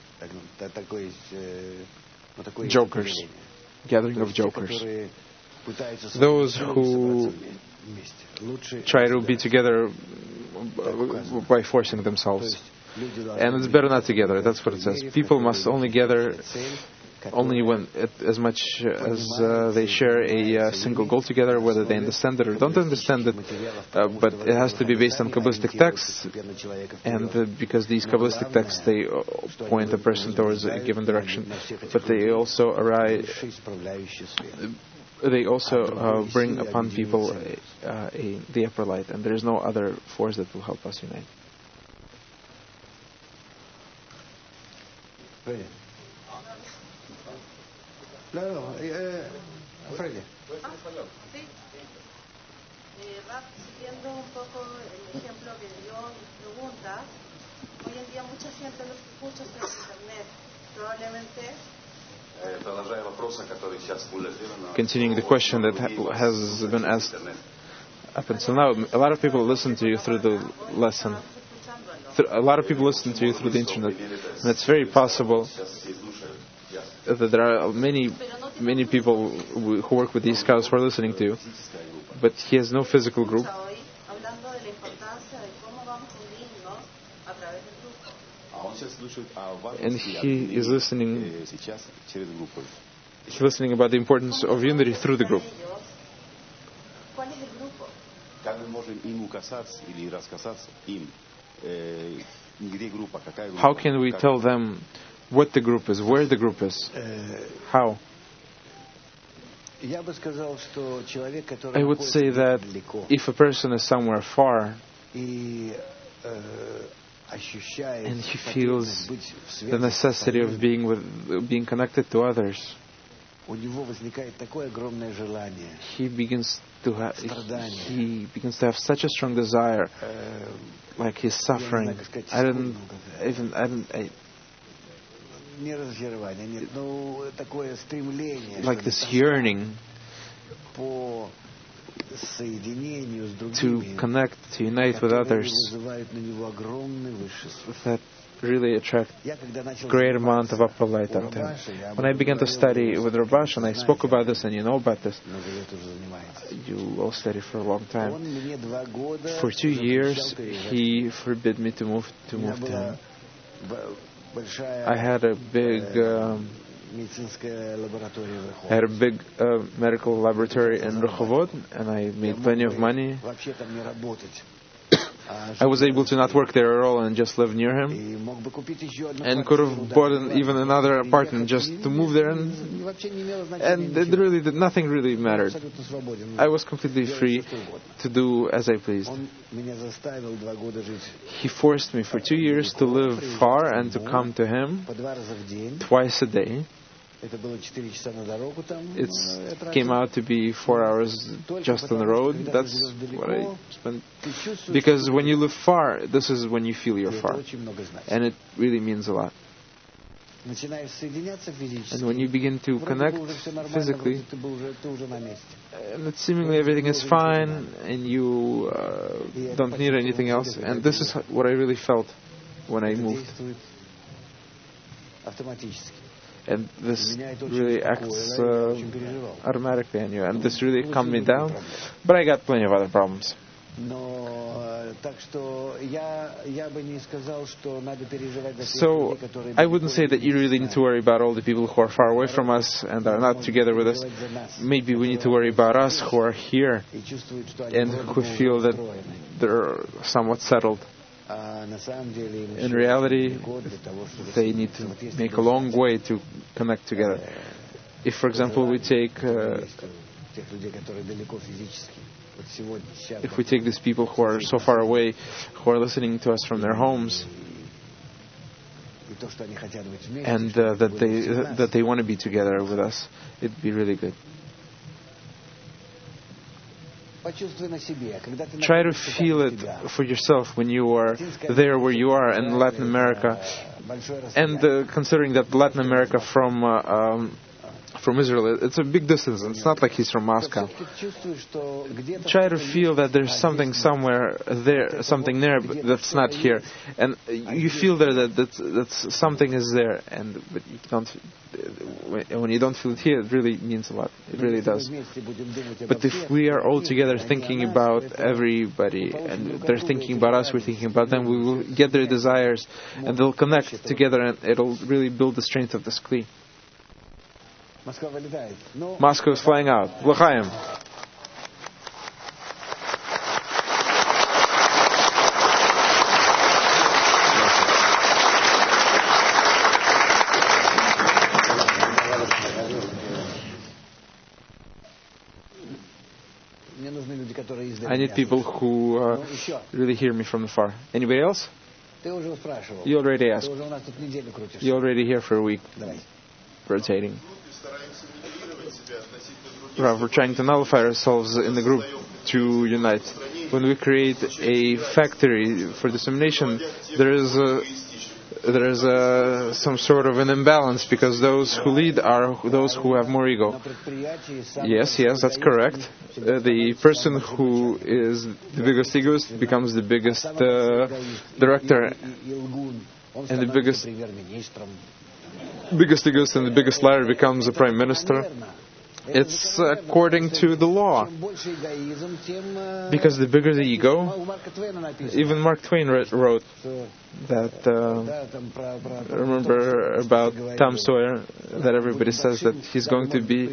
[SPEAKER 2] Jokers. Gathering of jokers. Those who try to be together by forcing themselves. And it's better not together. That's what it says. People must only gather only when, as much as they share a single goal together, whether they understand it or don't understand it. But it has to be based on Kabbalistic texts, and because these Kabbalistic texts, they point a person towards a given direction, but they also bring upon people the upper light, and there is no other force that will help us unite.
[SPEAKER 3] Freddy. Sí. Siguiendo un poco el ejemplo que dio mis preguntas, hoy en día mucha gente lo escucha en internet. Probablemente.
[SPEAKER 2] Continuing the question that has been asked up until now, a lot of people listen to you through the lesson. A lot of people listen to you through the internet, and it's very possible that there are many people who work with these scouts who are listening to you, but he has no physical group. And he is listening about the importance of unity through the group. How can we tell them what the group is, where the group is? How? I would say that if a person is somewhere far and he feels the necessity of being connected to others, he begins to have such a strong desire, like he's suffering. Like this yearning to connect, to unite with others, that really attract great amount of upper light onto him. When I began to study with Rabash, and I spoke about this, and you know about this, you all study for a long time. For 2 years, he forbid me to move to him. I had a big medical laboratory in Rehovot, and I made plenty of money. I was able to not work there at all and just live near him, and could have bought even another apartment just to move there, and nothing really mattered. I was completely free to do as I pleased. He forced me for 2 years to live far and to come to him twice a day, It came out to be 4 hours just on the road. That's what I spent. Because when you live far, this is when you feel you're far. And it really means a lot. And when you begin to connect physically, and seemingly everything is fine, and you don't need anything else. And this is what I really felt when I moved. And this really acts automatically on you. And this really calmed me down. But I got plenty of other problems. So I wouldn't say that you really need to worry about all the people who are far away from us and are not together with us. Maybe we need to worry about us who are here and who feel that they're somewhat settled. In reality, they need to make a long way to connect together. If, for example, we take these people who are so far away, who are listening to us from their homes, and that they want to be together with us, it'd be really good. Try to feel it for yourself when you are there where you are in Latin America, and considering that Latin America from Israel, it's a big distance. It's not like he's from Moscow. Try to feel that there's something somewhere there, something there that's not here, and you feel there that something is there, but you don't. When you don't feel it here, it really means a lot. It really does. But if we are all together thinking about everybody, and they're thinking about us, we're thinking about them, we will get their desires, and they'll connect together, and it'll really build the strength of this Kli. Moscow is flying out. L'chaim. I need people who really hear me from afar. Anybody else? You already asked. You're already here for a week. Rotating. We're trying to nullify ourselves in the group to unite. When we create a factory for dissemination, there is some sort of an imbalance, because those who lead are those who have more ego. Yes, that's correct. The person who is the biggest egoist becomes the biggest director, and the biggest egoist and the biggest liar becomes the prime minister. It's according to the law. Because the bigger the ego, even Mark Twain wrote that, remember about Tom Sawyer, that everybody says that he's going to be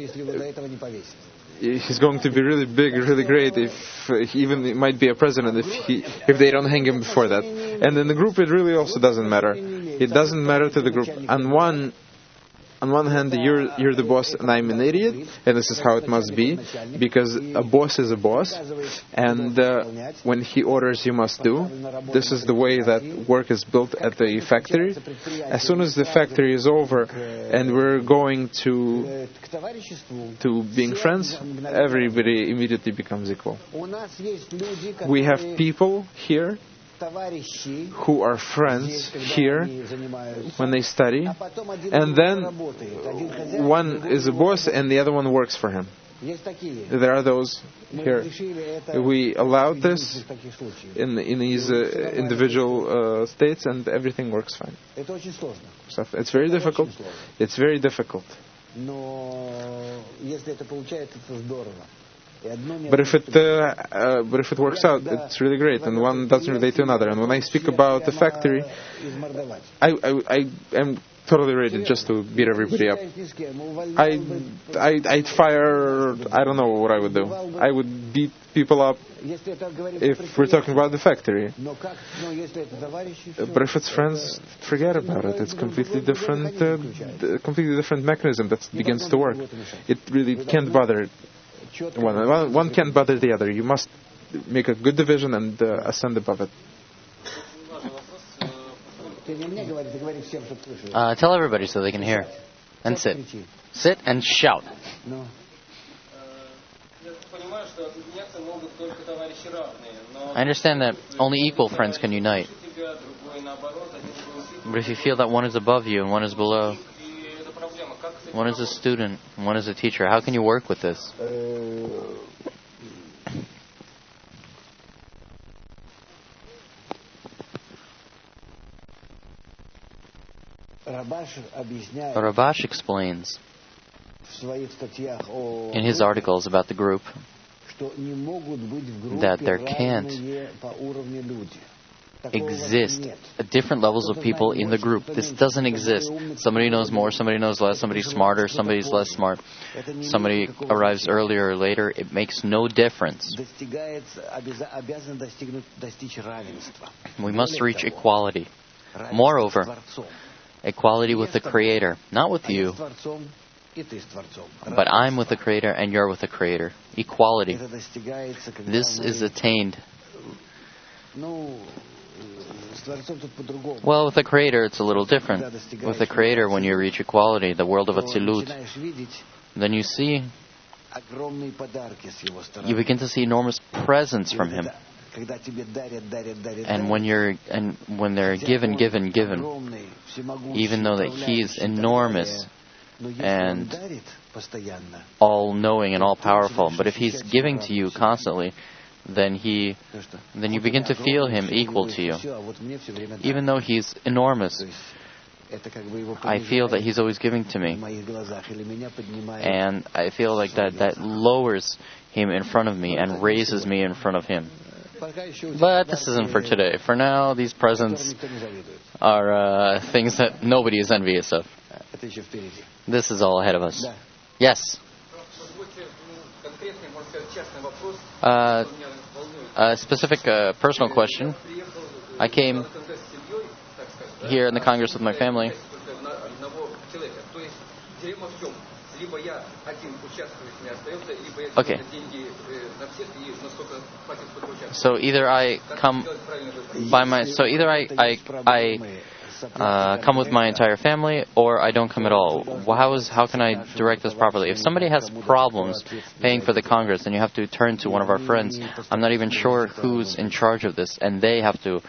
[SPEAKER 2] really big, really great, if he might be a president if they don't hang him before that. And in the group, it really also doesn't matter. It doesn't matter to the group. On one hand, you're the boss and I'm an idiot, and this is how it must be, because a boss is a boss, and when he orders, you must do. This is the way that work is built at the factory. As soon as the factory is over and we're going to being friends, everybody immediately becomes equal. We have people here who are friends here when they study, and then one is a boss and the other one works for him. There are those here. We allowed this in these individual states, and everything works fine. So it's very difficult. It's very difficult. But if it works out, it's really great, and one doesn't relate to another. And when I speak about the factory, I am totally ready just to beat everybody up. I'd fire. I don't know what I would do. I would beat people up if we're talking about the factory. But if it's friends, forget about it. It's completely different mechanism that begins to work. It really can't bother. One can't bother the other. You must make a good division and ascend above it.
[SPEAKER 1] Tell everybody so they can hear. and sit. Sit and shout. I understand that only equal friends can unite. But if you feel that one is above you and one is below, one is a student and one is a teacher, how can you work with this? Rabash explains in his articles about the group that there can't exist different levels of people in the group. This doesn't exist. Somebody knows more, somebody knows less, somebody's smarter, somebody's less smart, somebody arrives earlier or later. It makes no difference. We must reach equality. Moreover, equality with the Creator, not with you, but I'm with the Creator and you're with the Creator. Equality. This is attained. Well, with the Creator it's a little different. With the Creator, when you reach equality, the world of Atzilut, then you see, you begin to see enormous presents from Him. And when they're given, even though that He is enormous and all-knowing and all-powerful, but if He's giving to you constantly, then you begin to feel Him equal to you. Even though He's enormous, I feel that He's always giving to me. And I feel like that lowers Him in front of me and raises me in front of Him. But this isn't for today. For now, these presents are things that nobody is envious of. This is all ahead of us. Yes? A specific personal question. I came here in the Congress with my family. Okay. So either I come come with my entire family, or I don't come at all. How can I direct this properly? If somebody has problems paying for the Congress, then you have to turn to one of our friends. I'm not even sure who's in charge of this, and they have to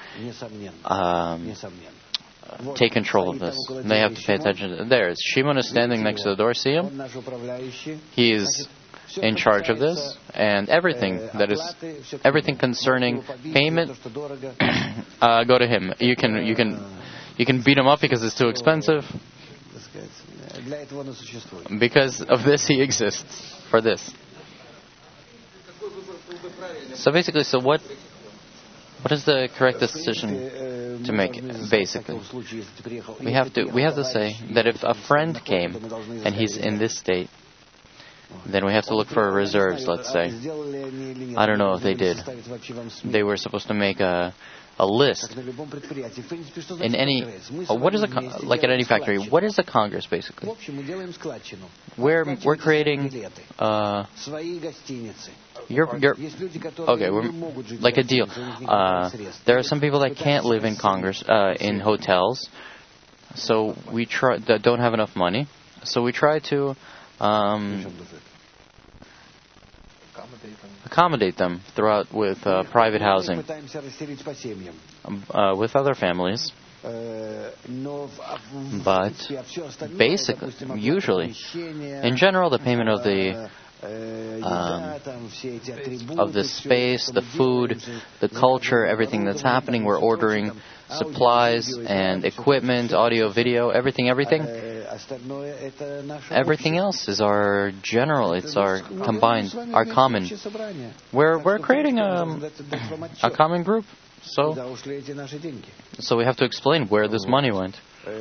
[SPEAKER 1] take control of this. They have to pay attention. There, Shimon is standing next to the door. See him? He is in charge of this, and everything concerning payment, go to him. You can beat him up because it's too expensive. Because of this, he exists for this. So basically, what is the correct decision to make? Basically, we have to say that if a friend came and he's in this state, then we have to look for reserves. Let's say, I don't know if they did. They were supposed to make a list in any. Like at any factory? What is a Congress basically? We're creating. We're like a deal. There are some people that can't live in Congress in hotels, so we try that don't have enough money. So we try to accommodate them throughout with private housing, with other families. But basically, usually, in general, the payment of the space, the food, the culture, everything that's happening, we're ordering supplies and equipment, audio, video, everything. Everything else is our general, it's our combined, our common. We're creating a common group. So we have to explain where this money went.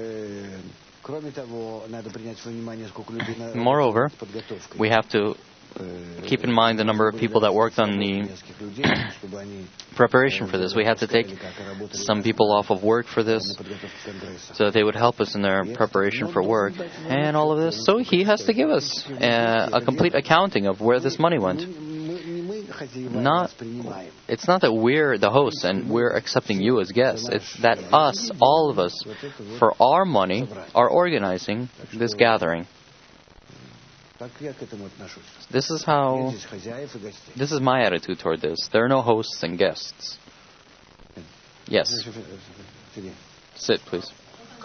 [SPEAKER 1] Moreover, we have to keep in mind the number of people that worked on the preparation for this. We had to take some people off of work for this, so that they would help us in their preparation for work and all of this. So he has to give us a complete accounting of where this money went. it's not that we're the hosts and we're accepting you as guests. It's that us, all of us, for our money, are organizing this gathering. This is my attitude toward this. There are no hosts and guests. Yes. Sit, please.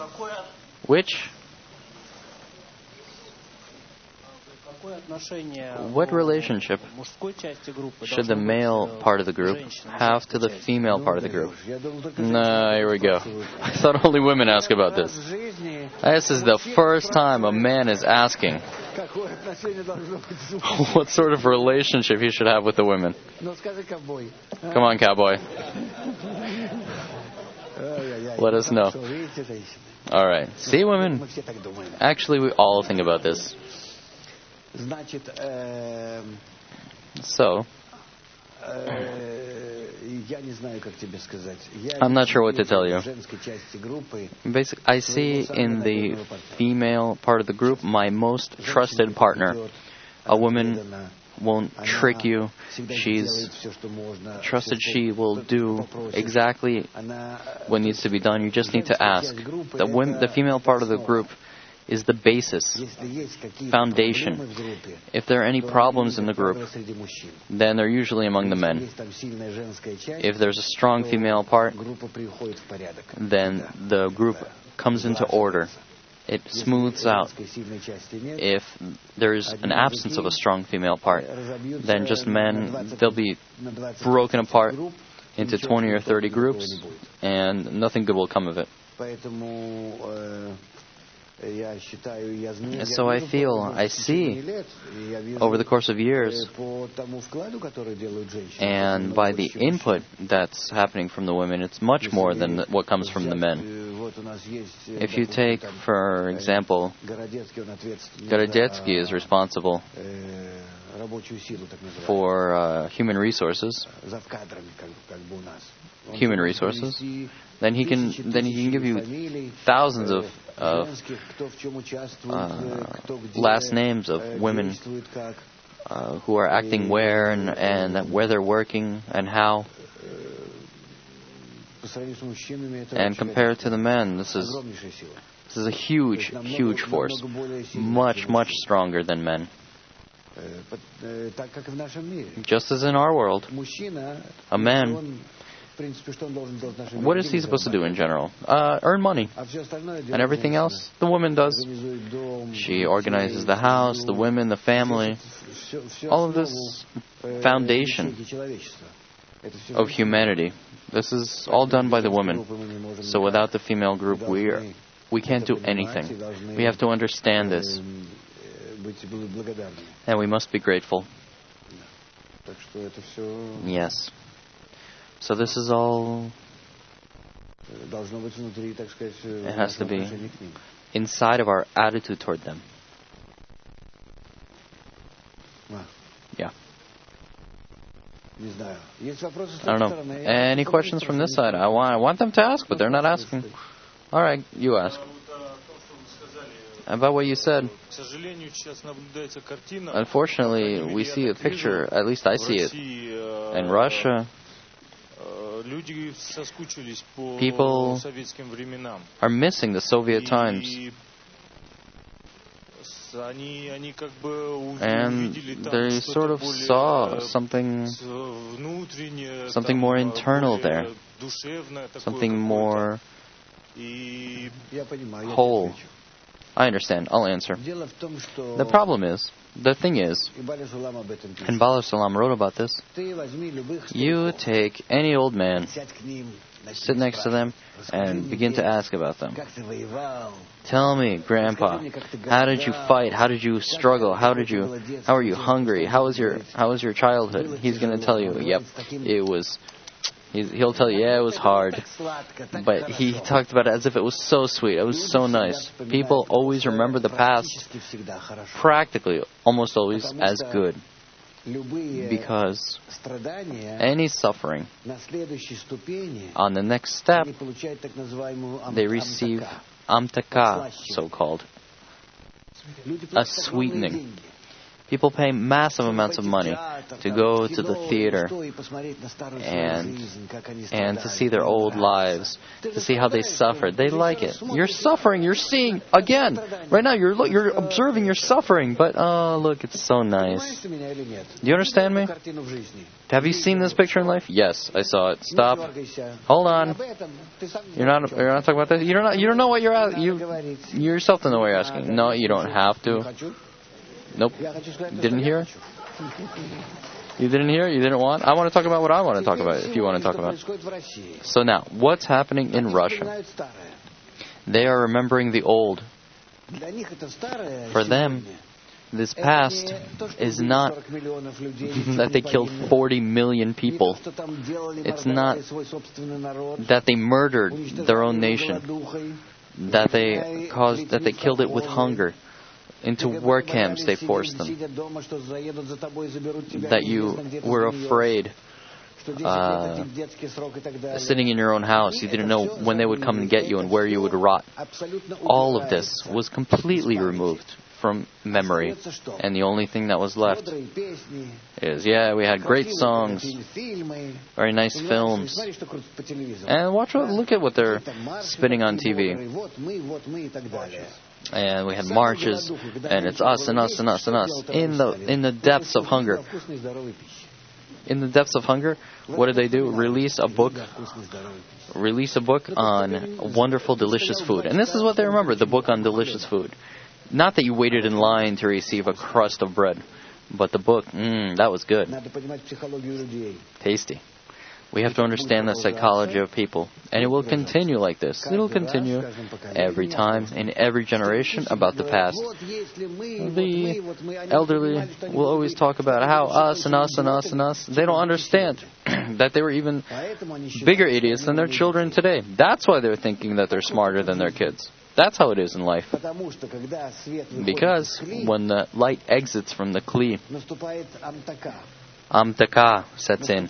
[SPEAKER 1] What relationship should the male part of the group have to the female part of the group? Nah, here we go. I thought only women ask about this. This is the first time a man is asking what sort of relationship he should have with the women. Come on, cowboy. Let us know. All right. See, women? Actually, we all think about this. So, I'm not sure what to tell you. Basically, I see in the female part of the group my most trusted partner. A woman won't trick you. She's trusted. She will do exactly what needs to be done. You just need to ask. The female part of the group is the basis, foundation. If there are any problems in the group, then they're usually among the men. If there's a strong female part, then the group comes into order. It smooths out. If there's an absence of a strong female part, then just men, they'll be broken apart into 20 or 30 groups, and nothing good will come of it. So I see, over the course of years, and by the input that's happening from the women, it's much more than what comes from the men. If you take, for example, Gorodetsky is responsible for human resources, then he can give you thousands of last names of women who are acting where and where they're working and how. And compared to the men, this is a huge, huge force, much, much stronger than men. Just as in our world, a man, what is he supposed to do in general? Earn money. And everything else, the woman does. She organizes the house, the women, the family. All of this foundation of humanity. This is all done by the woman. So without the female group, we can't do anything. We have to understand this. And we must be grateful. Yes. So this is all, it has to be inside of our attitude toward them. Yeah. I don't know. Any questions from this side? I want them to ask, but they're not asking. All right, you ask. About what you said. Unfortunately, we see a picture, at least I see it, in Russia. People are missing the Soviet times. And they sort of saw something more internal there. Something more whole. I understand. I'll answer. The problem is, the thing is, and Baal HaSulam wrote about this, you take any old man, sit next to them, and begin to ask about them. Tell me, Grandpa, how did you fight? How did you struggle? How are you hungry? How was your childhood? He's going to tell you, yep, it was. He'll tell you, yeah, it was hard. But he talked about it as if it was so sweet. It was so nice. People always remember the past, practically, almost always, as good. Because any suffering, on the next step, they receive amtaka, so-called, a sweetening. People pay massive amounts of money to go to the theater and to see their old lives, to see how they suffered. They like it. You're suffering. You're seeing, again, right now you're observing your suffering, but look, it's so nice. Do you understand me? Have you seen this picture in life? Yes, I saw it. Stop. Hold on. You're not talking about this? You don't know what you're asking. You yourself don't know what you're asking. No, you don't have to. Nope. Didn't hear? You didn't hear? You didn't want? I want to talk about what I want to talk about, if you want to talk about. So now, what's happening in Russia? They are remembering the old. For them, this past is not that they killed 40 million people. It's not that they murdered their own nation, that they killed it with hunger. Into work camps they forced them. That you were afraid. Sitting in your own house, you didn't know when they would come and get you and where you would rot. All of this was completely removed from memory, and the only thing that was left is, we had great songs, very nice films, and look at what they're spitting on TV. And we had marches, and it's us and us and us and us in the depths of hunger. In the depths of hunger, what did they do? Release a book on wonderful, delicious food. And this is what they remember, the book on delicious food. Not that you waited in line to receive a crust of bread, but the book, that was good. Tasty. We have to understand the psychology of people. And it will continue like this. It will continue every time, in every generation, about the past. The elderly will always talk about how us and us and us and us. They don't understand that they were even bigger idiots than their children today. That's why they're thinking that they're smarter than their kids. That's how it is in life. Because when the light exits from the Kli, Amtaka sets in.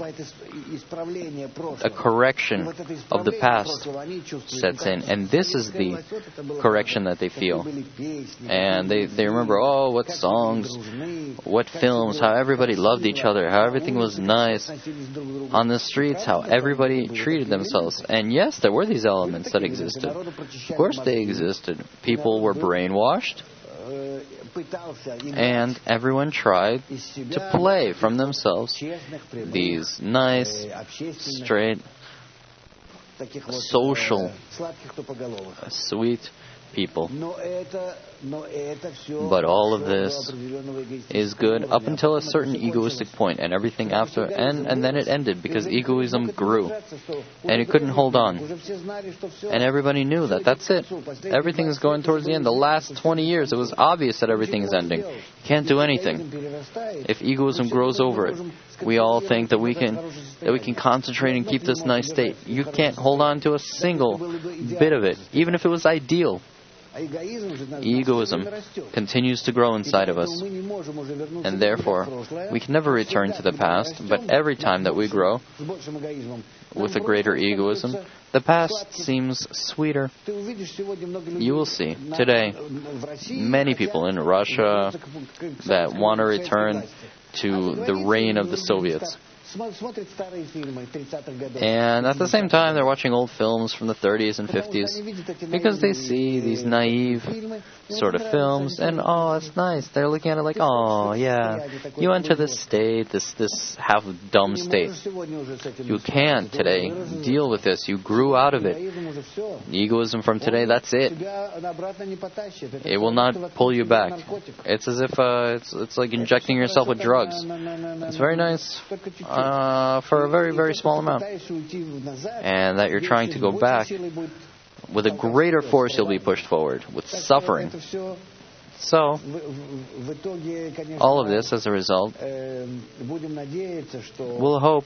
[SPEAKER 1] A correction of the past sets in. And this is the correction that they feel. And they remember, what songs, what films, how everybody loved each other, how everything was nice on the streets, how everybody treated themselves. And yes, there were these elements that existed. Of course they existed. People were brainwashed. And everyone tried to play from themselves these nice, straight, social, sweet people. But all of this is good up until a certain egoistic point, and everything after, and then it ended because egoism grew, and it couldn't hold on. And everybody knew that that's it. Everything is going towards the end. The last 20 years, it was obvious that everything is ending. You can't do anything if egoism grows over it. We all think that we can concentrate and keep this nice state. You can't hold on to a single bit of it, even if it was ideal. Egoism continues to grow inside of us, and therefore we can never return to the past, but every time that we grow with a greater egoism, the past seems sweeter. You will see today many people in Russia that want to return to the reign of the Soviets. And at the same time, they're watching old films from the 30s and 50s because they see these naive sort of films, and it's nice. They're looking at it like, you enter this state, this half-dumb state. You can't today deal with this. You grew out of it. The egoism from today, that's it. It will not pull you back. It's as if it's like injecting yourself with drugs. It's very nice. For a very, very small amount. And that you're trying to go back. With a greater force, you'll be pushed forward. With suffering. So, all of this, as a result, we'll hope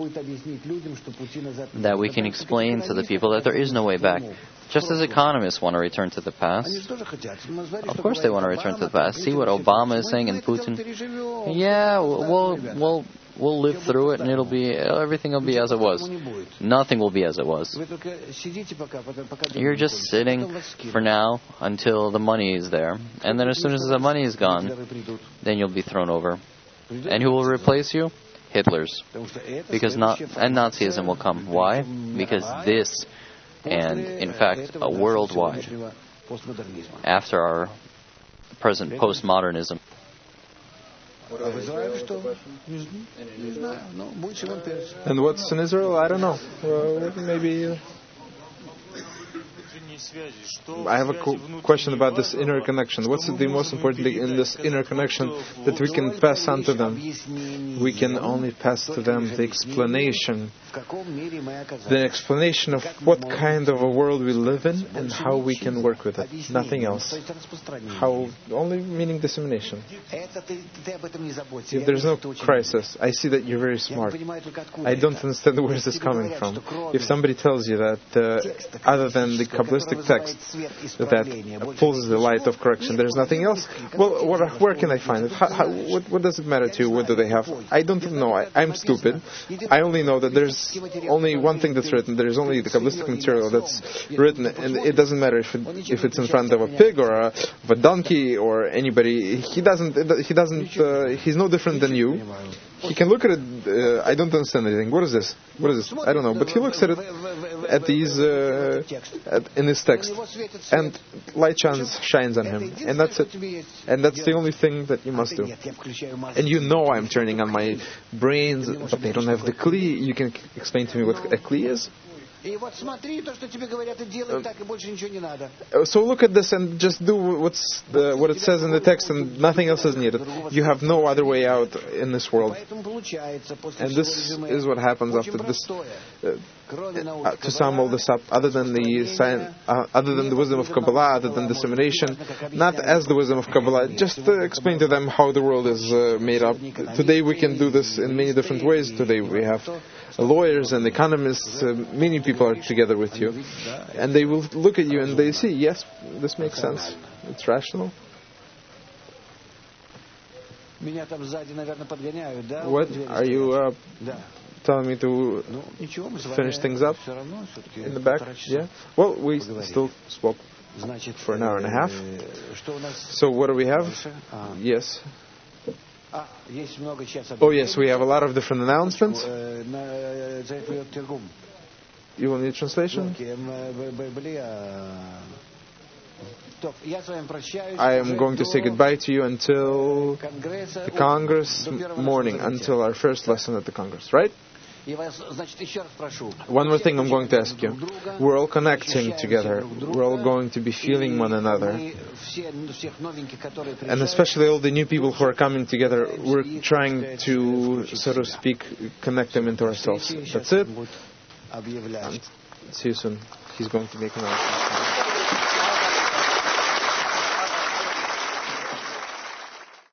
[SPEAKER 1] that we can explain to the people that there is no way back. Just as economists want to return to the past. Of course they want to return to the past. See what Obama is saying and Putin. Yeah, we'll live through it, and everything will be as it was. Nothing will be as it was. You're just sitting for now until the money is there, and then as soon as the money is gone, then you'll be thrown over. And who will replace you? Hitler's. And Nazism will come. Why? Because this, and in fact, worldwide, after our present postmodernism.
[SPEAKER 2] And what's in Israel? I don't know. Maybe. I have a question about this inner connection. What's the most important thing in this inner connection that we can pass on to them? We can only pass to them the explanation of what kind of a world we live in and how we can work with it. Nothing else. Only meaning dissemination. If there's no crisis, I see that you're very smart. I don't understand where is this coming from. If somebody tells you that other than the Kabbalistic text that pulls the light of correction, there's nothing else, well, where can I find it? What does it matter to you? What do they have? I don't know. I'm stupid. I only know that there's only one thing that's written. There's only the Kabbalistic material that's written, and it doesn't matter if it's in front of a pig or of a donkey or anybody. He's no different than you. He can look at it. I don't understand anything. What is this? I don't know. But he looks at it in his text, and light shines on him, and that's it. And that's the only thing that you must do. And you know I'm turning on my brains, but they don't have the kli. You can explain to me what a kli is? So look at this and just do what it says in the text, and nothing else is needed. You have no other way out in this world. And this is what happens after this. To sum all this up, other than the wisdom of Kabbalah, other than dissemination, not as the wisdom of Kabbalah, just explain to them how the world is made up. Today we can do this in many different ways. Today we have lawyers and economists, many people are together with you, and they will look at you and they see, yes, this makes sense, it's rational. What are you telling me to finish things up in the back? Yeah. Well, we still spoke for an hour and a half. So what do we have? Yes. Oh yes, we have a lot of different announcements. You will need translation? I am going to say goodbye to you until the Congress morning, until our first lesson at the Congress, right? One more thing I'm going to ask you. We're all connecting together. We're all going to be feeling one another. And especially all the new people who are coming together, we're trying to, so to speak, connect them into ourselves. That's it. And see you soon. He's going to make an announcement.